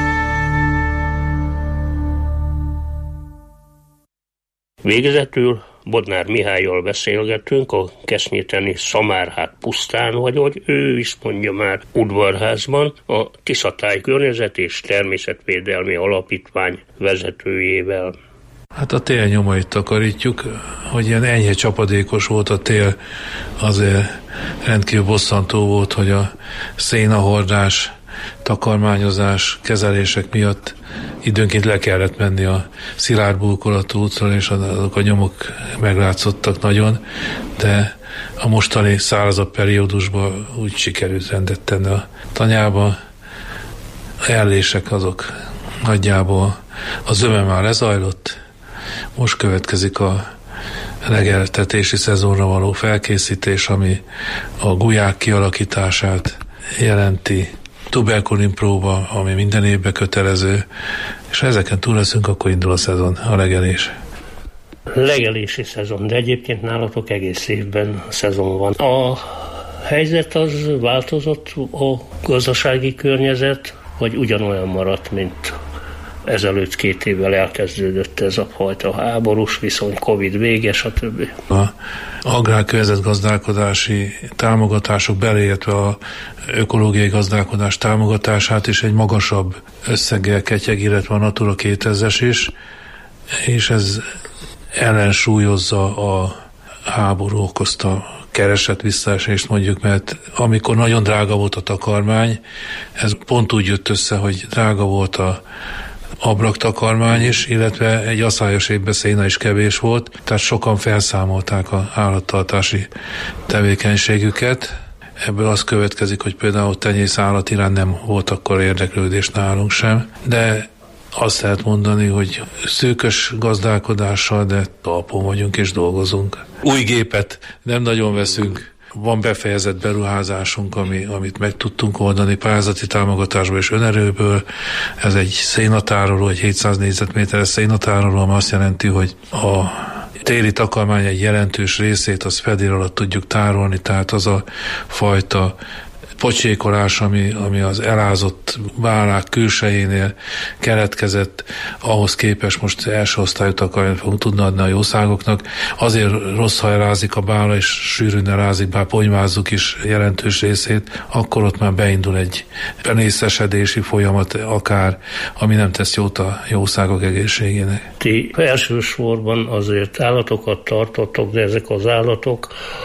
Végezetül Bodnár Mihályjal beszélgetünk, a kesznyiteni Szamárhát pusztán, vagy hogy ő is mondja már Udvarházban, a Tiszatáj Környezet és Természetvédelmi Alapítvány vezetőjével. Hát a tél nyomait takarítjuk, hogy ilyen enyhe csapadékos volt a tél, azért rendkívül bosszantó volt, hogy a szénahordás, takarmányozás, kezelések miatt időnként le kellett menni a szilárd burkolatú útra, és azok a nyomok meglátszottak nagyon, de a mostani szárazabb periódusban úgy sikerült rendet tenni a tanyába. A ellések azok nagyjából, a zöme már lezajlott, most következik a legeltetési szezonra való felkészítés, ami a gulyák kialakítását jelenti, tuberkulin próba, ami minden évben kötelező, és ha ezeken túl leszünk, akkor indul a szezon, a legelés. Legelési szezon, de egyébként nálatok egész évben szezon van. A helyzet az változott, a gazdasági környezet, vagy ugyanolyan maradt, mint ezelőtt két évvel elkezdődött ez a fajta háborús viszony, Covid vége, stb. A agrárkörnyezetgazdálkodási támogatások beleértve a ökológiai gazdálkodás támogatását is egy magasabb összeggel ketyeg, illetve a Natura kétezres is, és ez ellensúlyozza a háború okozta keresett visszaesést, mondjuk, mert amikor nagyon drága volt a takarmány, ez pont úgy jött össze, hogy drága volt a abraktakarmány is, illetve egy aszályos évben széna is kevés volt, tehát sokan felszámolták az állattartási tevékenységüket. Ebből az következik, hogy például tenyész állat iránt nem volt akkor érdeklődés nálunk sem, de azt lehet mondani, hogy szűkös gazdálkodással, de talpon vagyunk és dolgozunk. Új gépet nem nagyon veszünk, van befejezett beruházásunk, ami, amit meg tudtunk oldani pályázati támogatásból és önerőből. Ez egy szénatároló, egy hétszáz négyzetméteres szénatároló, ami azt jelenti, hogy a téli takarmány egy jelentős részét az fedél alatt tudjuk tárolni, tehát az a fajta pocsékolás, ami, ami az elázott bálák külsejénél keletkezett, ahhoz képest most első osztályú takarmányt fogunk tudni adni a jószágoknak. Azért rossz, ha elázik a bála, és sűrűn elázik, bár ponyvázzuk is jelentős részét, akkor ott már beindul egy penészesedési folyamat akár, ami nem tesz jót a jószágok egészségének. Ti elsősorban azért állatokat tartottok, de ezek az állatok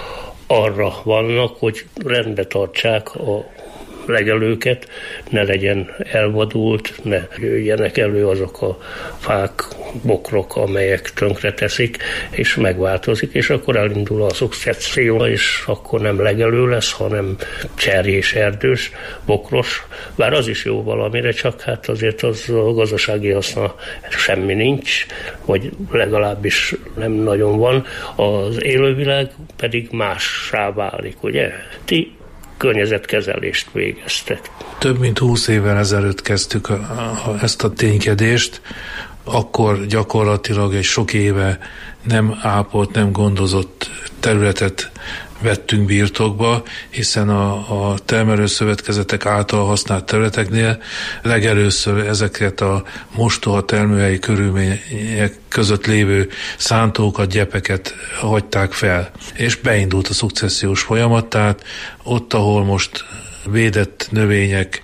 arra vannak, hogy rendbe tartsák a legelőket, ne legyen elvadult, ne jöjjenek elő azok a fák, bokrok, amelyek tönkre teszik, és megváltozik, és akkor elindul a szukcesszió, és akkor nem legelő lesz, hanem cserjés, erdős, bokros, bár az is jó valamire, csak hát azért az a gazdasági haszna semmi nincs, vagy legalábbis nem nagyon van, az élővilág pedig mássá válik, ugye? Ti környezetkezelést végeztek. Több mint húsz évvel ezelőtt kezdtük a, a, ezt a ténykedést, akkor gyakorlatilag egy sok éve nem ápolt, nem gondozott területet vettünk birtokba, hiszen a, a termelőszövetkezetek által használt területeknél legelőször ezeket a mostoha termőhelyi körülmények között lévő szántókat, gyepeket hagyták fel. És beindult a szukcessziós folyamat, tehát ott, ahol most védett növények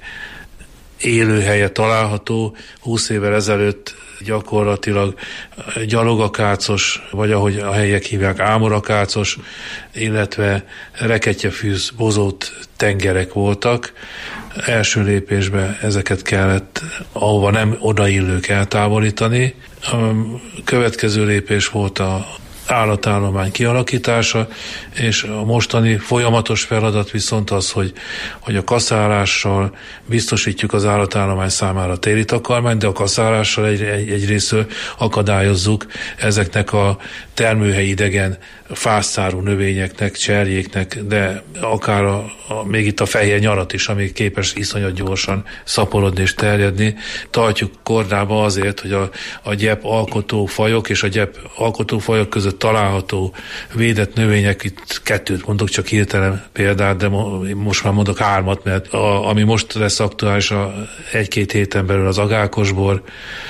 élőhelye található, húsz évvel ezelőtt gyakorlatilag gyalogakácos, vagy ahogy a helyiek hívják, ámorakácos, illetve reketyefűz bozót tengerek voltak. Első lépésben ezeket kellett, ahova nem odaillők eltávolítani. A következő lépés volt a állatállomány kialakítása, és a mostani folyamatos feladat viszont az, hogy, hogy a kaszálással biztosítjuk az állatállomány számára téli takarmányt, de a kaszálással egy, egy, egyrésztől akadályozzuk ezeknek a termőhelyi idegen fászszárú növényeknek, cserjéknek, de akár a, a, még itt a fehér nyarat is, ami képes iszonyat gyorsan szaporodni és terjedni. Tartjuk kordába azért, hogy a, a gyep alkotó fajok és a gyep alkotó fajok között található védett növények, itt kettőt mondok, csak hirtelen példát, de most már mondok hármat, mert a, ami most lesz aktuális a egy-két héten belül az agálkosbor,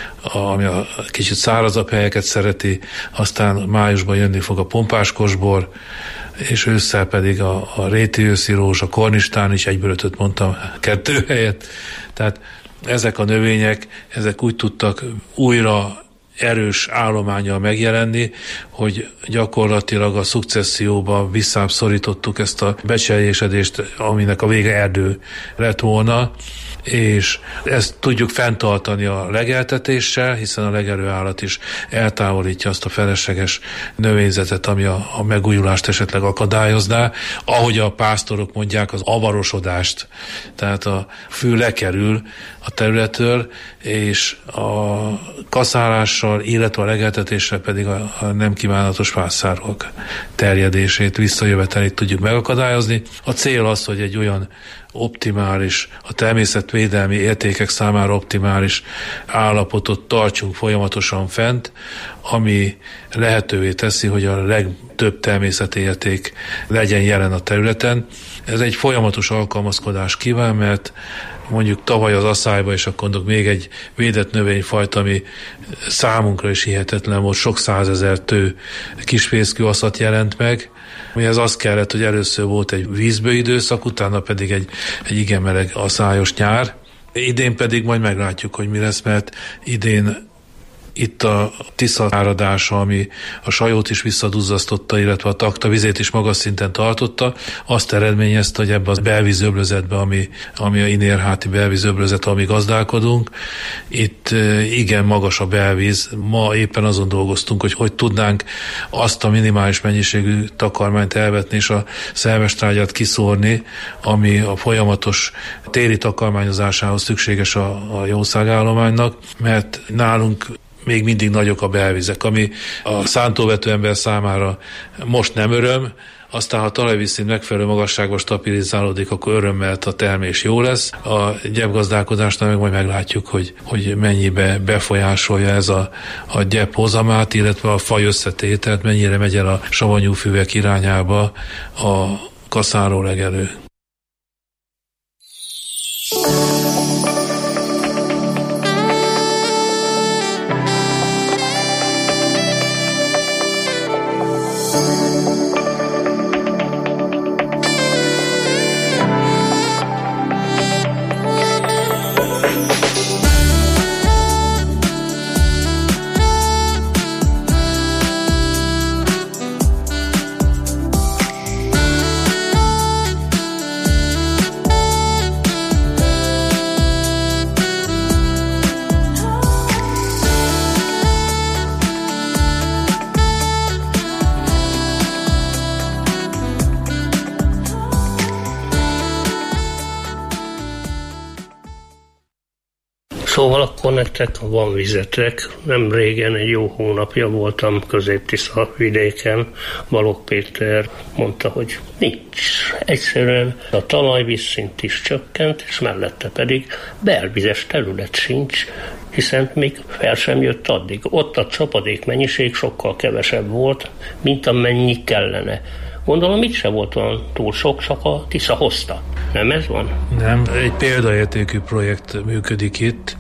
ami a kicsit szárazabb helyeket szereti, aztán májusban jönni fog a pompáskosbor, és ősszel pedig a, a réti őszi rózsa, a kornistán is, egyből ötöt mondtam kettő helyet. Tehát ezek a növények, ezek úgy tudtak újra erős állománnyal megjelenni, hogy gyakorlatilag a szukcesszióban visszább szorítottuk ezt a becseljesedést, aminek a vége erdő lett volna, és ezt tudjuk fenntartani a legeltetéssel, hiszen a legelő állat is eltávolítja azt a felesleges növényzetet, ami a, a megújulást esetleg akadályozná. Ahogy a pásztorok mondják, az avarosodást, tehát a fű lekerül a területről, és a kaszálással, illetve a legeltetéssel pedig a, a nem kívánatos fászárok terjedését, visszajövetelét tudjuk megakadályozni. A cél az, hogy egy olyan optimális, a természetvédelmi értékek számára optimális állapotot tartsunk folyamatosan fent, ami lehetővé teszi, hogy a legtöbb természeti érték legyen jelen a területen. Ez egy folyamatos alkalmazkodás kíván, mert mondjuk tavaly az aszályba, és akkor mondok még egy védett növényfajta, ami számunkra is hihetetlen volt, sok százezer tő kisfészkű aszat jelent meg, mihez az kellett, hogy először volt egy vízből időszak, utána pedig egy, egy igen meleg aszályos nyár. Idén pedig majd meglátjuk, hogy mi lesz, mert idén itt a Tisza áradása, ami a Sajót is visszaduzzasztotta, illetve a Takta vizét is magas szinten tartotta, azt eredményezte, hogy ebbe a belvízöblözetbe, ami, ami a Inérháti belvízöblözet, ami gazdálkodunk, itt igen magas a belvíz. Ma éppen azon dolgoztunk, hogy hogy tudnánk azt a minimális mennyiségű takarmányt elvetni és a szervestrágyát kiszórni, ami a folyamatos téli takarmányozásához szükséges a, a jószágállománynak, mert nálunk még mindig nagyok a belvizek, ami a szántóvető ember számára most nem öröm, aztán ha a talajvízszint megfelelő magasságban stabilizálódik, akkor örömmel a termés jó lesz. A gyepgazdálkodásnál meg majd meglátjuk, hogy, hogy mennyibe befolyásolja ez a, a gyep hozamát, illetve a faj összetételt, mennyire megy el a savanyú füvek irányába a kaszáló legelő. Szóval akkor nektek van vizetek. Nem régen, egy jó hónapja voltam Közép-Tisza vidéken. Balogh Péter mondta, hogy nincs. Egyszerűen a talajvízszint is csökkent, és mellette pedig belvizes terület sincs, hiszen még fel sem jött addig. Ott a csapadék mennyiség sokkal kevesebb volt, mint amennyi kellene. Gondolom, itt se volt olyan túl sok, csak a Tisza hozta. Nem ez van? Nem, egy példaértékű projekt működik itt.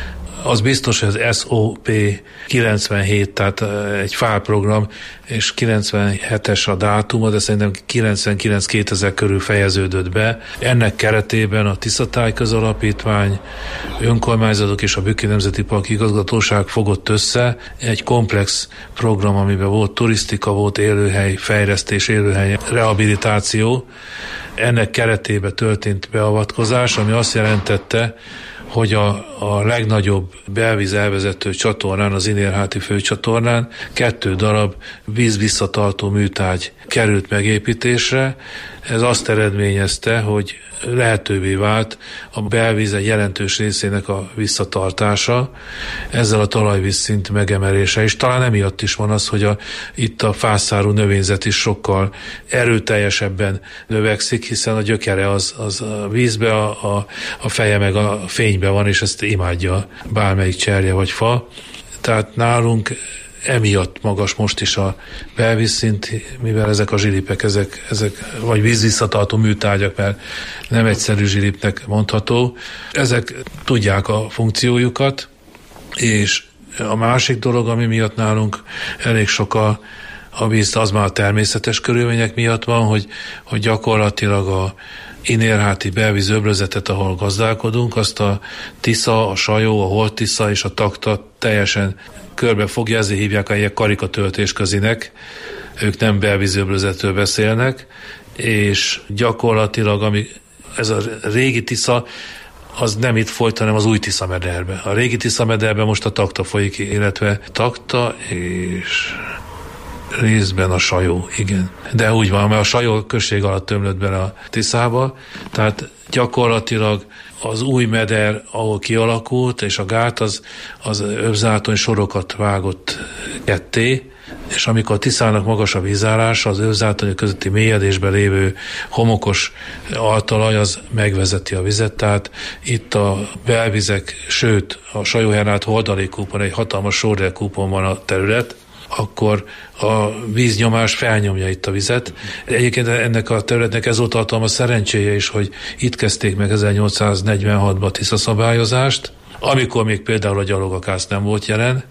Az biztos, hogy az es o pé kilencvenhét, tehát egy fálprogram, és kilencvenhetes a dátuma, de szerintem kilencvenkilenc kétezer körül fejeződött be. Ennek keretében a Tiszatáj Közalapítvány, önkormányzatok és a Bükki Nemzeti Park Igazgatóság fogott össze egy komplex program, amiben volt turisztika, volt élőhely fejlesztés, élőhely rehabilitáció. Ennek keretében történt beavatkozás, ami azt jelentette, hogy a, a legnagyobb belvíz elvezető csatornán, az Inérháti főcsatornán kettő darab vízvisszatartó műtárgy került megépítésre. Ez azt eredményezte, hogy lehetővé vált a belvíz egy jelentős részének a visszatartása, ezzel a talajvízszint megemelése, és talán emiatt is van az, hogy a, itt a fászárú növényzet is sokkal erőteljesebben növekszik, hiszen a gyökere az, az a vízbe, a, a, a feje meg a fénybe van, és ezt imádja bármelyik cserje vagy fa. Tehát nálunk emiatt magas most is a belvízszint, mivel ezek a zsilipek, ezek, ezek vagy vízvisszatartó műtárgyak, mert nem egyszerű zsilipnek mondható. Ezek tudják a funkciójukat, és a másik dolog, ami miatt nálunk elég sok a, a víz, az már a természetes körülmények miatt van, hogy, hogy gyakorlatilag a Inérháti belvíz öblözetet, ahol gazdálkodunk, azt a Tisza, a Sajó, a Holt-Tisza és a Takta teljesen körbefogja, ezért hívják a ilyen karikatöltésközinek, ők nem belvízöblözetről beszélnek, és gyakorlatilag ami, ez a régi Tisza, az nem itt folyt, hanem az új Tisza mederbe. A régi Tisza mederben most a Takta folyik, illetve Takta és részben a Sajó, igen. De úgy van, mert a Sajó község alatt tömlött bele a Tiszába, tehát gyakorlatilag az új meder, ahol kialakult, és a gát, az, az övzátony sorokat vágott ketté, és amikor a Tiszának magas a vízállása, az övzátony közötti mélyedésben lévő homokos altalaj, az megvezeti a vizet, tehát itt a belvizek, sőt a Sajóhernát Holdalékkúpon, egy hatalmas sordélkúpon van a terület, akkor a víznyomás felnyomja itt a vizet. Egyébként ennek a területnek ez volt hatalmas szerencséje is, hogy itt kezdték meg ezernyolcszáznegyvenhatban Tisza szabályozást, amikor még például a gyalogakász nem volt jelen,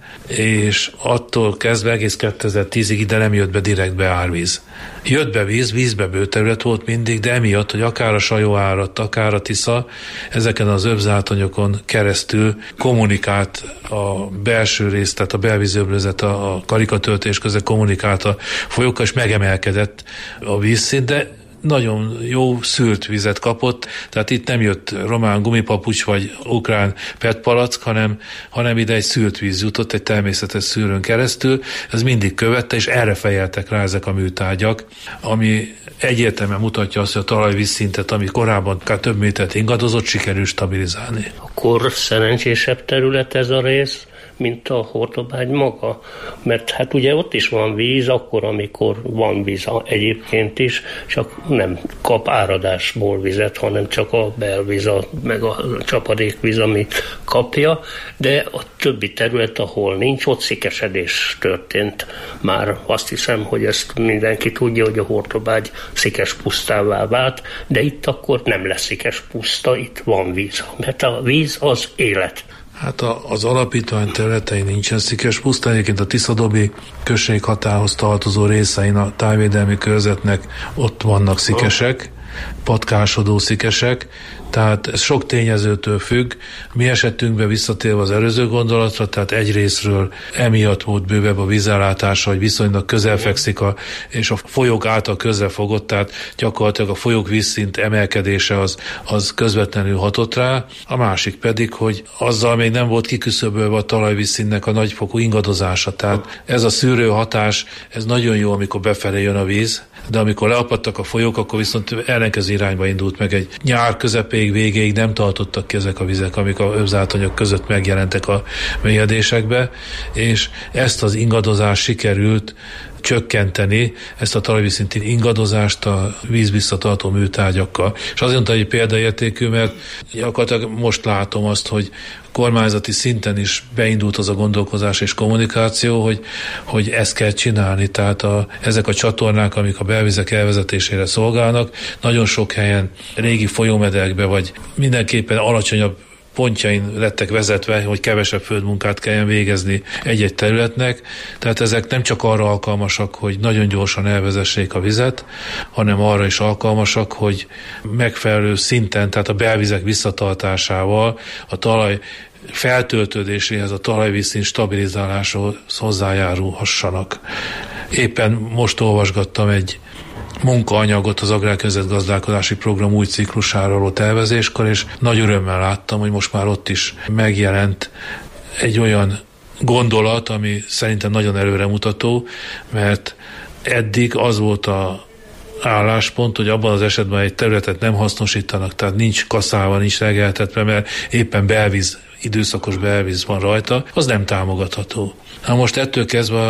és attól kezdve egész kétezer-tízig ide nem jött be direktbe árvíz. Jött be víz, vízbe bőterület volt mindig, de emiatt, hogy akár a Sajó áradt, akár a Tisza, ezeken az övzátonyokon keresztül kommunikált a belső rész, tehát a belvízöblözet, a karikatöltés között kommunikált a folyókkal, és megemelkedett a vízszint, de nagyon jó szűrt vizet kapott, tehát itt nem jött román gumipapucs vagy ukrán petpalack, hanem, hanem ide egy szűrt víz jutott, egy természetes szűrőn keresztül, ez mindig követte, és erre fejeltek rá ezek a műtárgyak, ami egyértelműen mutatja azt, hogy a talajvízszintet, ami korábban akár több métert ingadozott, sikerül stabilizálni. Akkor szerencsésebb terület ez a rész, mint a Hortobágy maga, mert hát ugye ott is van víz, akkor, amikor van víz egyébként is, csak nem kap áradásból vizet, hanem csak a belvíz, meg a csapadékvíz, amit kapja, de a többi terület, ahol nincs, ott szikesedés történt. Már azt hiszem, hogy ezt mindenki tudja, hogy a Hortobágy szikes pusztává vált, de itt akkor nem lesz szikes puszta, itt van víz, mert a víz az élet. Hát az alapítvány területein nincsen szikes puszta, egyébként a Tiszadobi község hatához tartozó részein a tájvédelmi körzetnek ott vannak szikesek, patkásodó szikesek, tehát ez sok tényezőtől függ. Mi esetünkben visszatérve az előző gondolatra, tehát egy részről emiatt volt bővebb a vízellátása, hogy viszonylag közel fekszik, a, és a folyók által közel fogott, tehát gyakorlatilag a folyók vízszint emelkedése az, az közvetlenül hatott rá. A másik pedig, hogy azzal még nem volt kiküszöbölve a talajvízszintnek a nagyfokú ingadozása, tehát ez a szűrő hatás, ez nagyon jó, amikor befelé jön a víz, de amikor leapadtak a folyók, akkor viszont ellenkező irányba indult meg. Egy nyár közepéig, végéig nem tartottak ki ezek a vizek, amik a övzátonyok között megjelentek a mélyedésekbe, és ezt az ingadozást sikerült csökkenteni, ezt a talajvízszinti ingadozást a vízvisszatartó műtárgyakkal. És azért mondta, hogy példaértékű, mert gyakorlatilag most látom azt, hogy kormányzati szinten is beindult az a gondolkozás és kommunikáció, hogy, hogy ezt kell csinálni. Tehát a, ezek a csatornák, amik a belvizek elvezetésére szolgálnak, nagyon sok helyen régi folyómederekbe, vagy mindenképpen alacsonyabb pontjain lettek vezetve, hogy kevesebb földmunkát kelljen végezni egy-egy területnek. Tehát ezek nem csak arra alkalmasak, hogy nagyon gyorsan elvezessék a vizet, hanem arra is alkalmasak, hogy megfelelő szinten, tehát a belvizek visszatartásával a talaj feltöltődéséhez, a talajvízszint stabilizálásához hozzájárulhassanak. Éppen most olvasgattam egy munkaanyagot az agrárkörnyezetgazdálkodási program új ciklusáról a tervezéskor, és nagy örömmel láttam, hogy most már ott is megjelent egy olyan gondolat, ami szerintem nagyon előremutató, mert eddig az volt a álláspont, hogy abban az esetben egy területet nem hasznosítanak, tehát nincs kaszálva, nincs legeltetve, mert éppen belvíz, időszakos belvíz van rajta, az nem támogatható. Na most ettől kezdve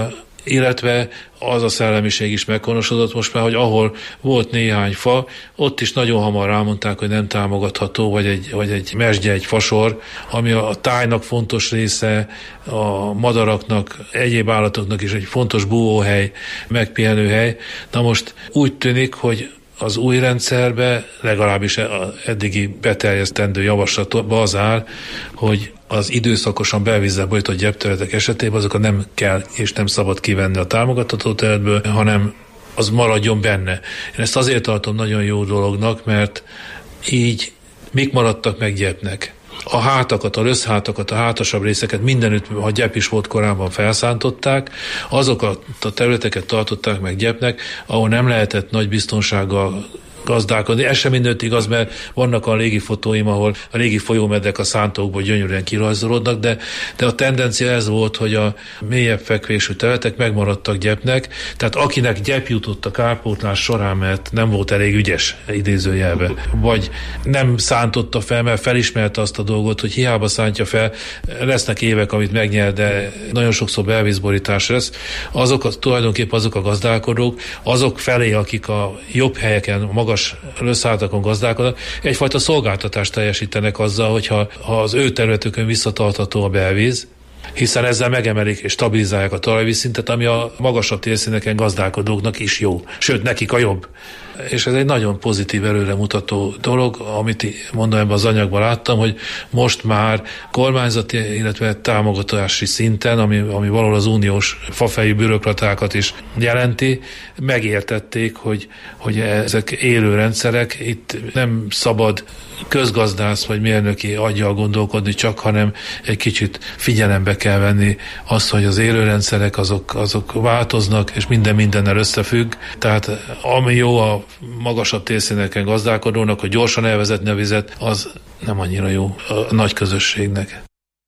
illetve az a szellemiség is meghonosodott most már, hogy ahol volt néhány fa, ott is nagyon hamar rámondták, hogy nem támogatható, vagy egy, vagy egy mesdje, egy fasor, ami a tájnak fontos része, a madaraknak, egyéb állatoknak is egy fontos búvóhely, megpihenőhely. Na most úgy tűnik, hogy az új rendszerbe, legalábbis az eddigi beterjesztendő javaslatba az áll, hogy az időszakosan belvízzel borított gyepterületek esetében azokat nem kell és nem szabad kivenni a támogatható területből, hanem az maradjon benne. Én ezt azért tartom nagyon jó dolognak, mert így mik maradtak meg gyepnek? A hátakat, a röszhátakat, a hátasabb részeket mindenütt, ha gyep is volt korábban, felszántották, azokat a területeket tartották meg gyepnek, ahol nem lehetett nagy biztonsággal gazdálkodni. Ez sem mindent igaz, mert vannak a légi fotóim, ahol a légi folyómedek a szántókból gyönyörűen kirajzolódnak, de, de a tendencia ez volt, hogy a mélyebb fekvésű területek megmaradtak gyepnek, tehát akinek gyep jutott a kárpótlás során, mert nem volt elég ügyes idézőjelbe, vagy nem szántotta fel, mert felismerte azt a dolgot, hogy hiába szántja fel, lesznek évek, amit megnyer, de nagyon sokszor belvízborítás lesz. Azok a, tulajdonképpen azok a gazdálkodók, azok felé, akik a jobb helyeken, a magas löszhátakon gazdálkodnak, egyfajta szolgáltatást teljesítenek azzal, hogyha ha az ő területükön visszatartható a belvíz, hiszen ezzel megemelik és stabilizálják a talajvízszintet, ami a magasabb térszíneken gazdálkodóknak is jó, sőt nekik a jobb. És ez egy nagyon pozitív, előremutató dolog, amit mondom, ebben az anyagban láttam, hogy most már kormányzati, illetve támogatási szinten, ami, ami valahol az uniós fafejű bürokratákat is jelenti, megértették, hogy, hogy ezek élő rendszerek, itt nem szabad közgazdász vagy mérnöki aggyal gondolkodni csak, hanem egy kicsit figyelembe kell venni azt, hogy az élőrendszerek azok, azok változnak, és minden mindennel összefügg. Tehát ami jó a magasabb térszíneken gazdálkodónak, hogy gyorsan elvezetni a vizet, az nem annyira jó a nagy közösségnek.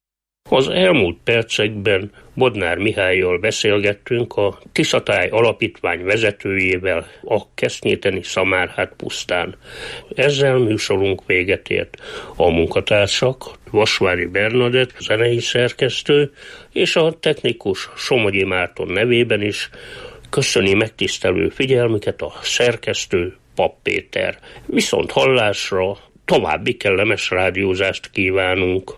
Az elmúlt percekben Bodnár Mihállyal beszélgettünk a Tiszatáj Alapítvány vezetőjével a Kesznyéteni Szamárhát pusztán. Ezzel műsorunk véget ért. A munkatársak Vasvári Bernadett, zenei szerkesztő, és a technikus Somogyi Márton nevében is köszöni megtisztelő figyelmüket a szerkesztő Papp Péter. Viszont hallásra, további kellemes rádiózást kívánunk.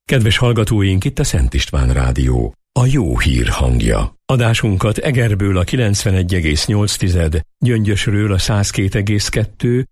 Kedves hallgatóink, itt a Szent István Rádió, a jó hír hangja. Adásunkat Egerből a kilencvenegy egész nyolc, Gyöngyösről a száz két egész kettő,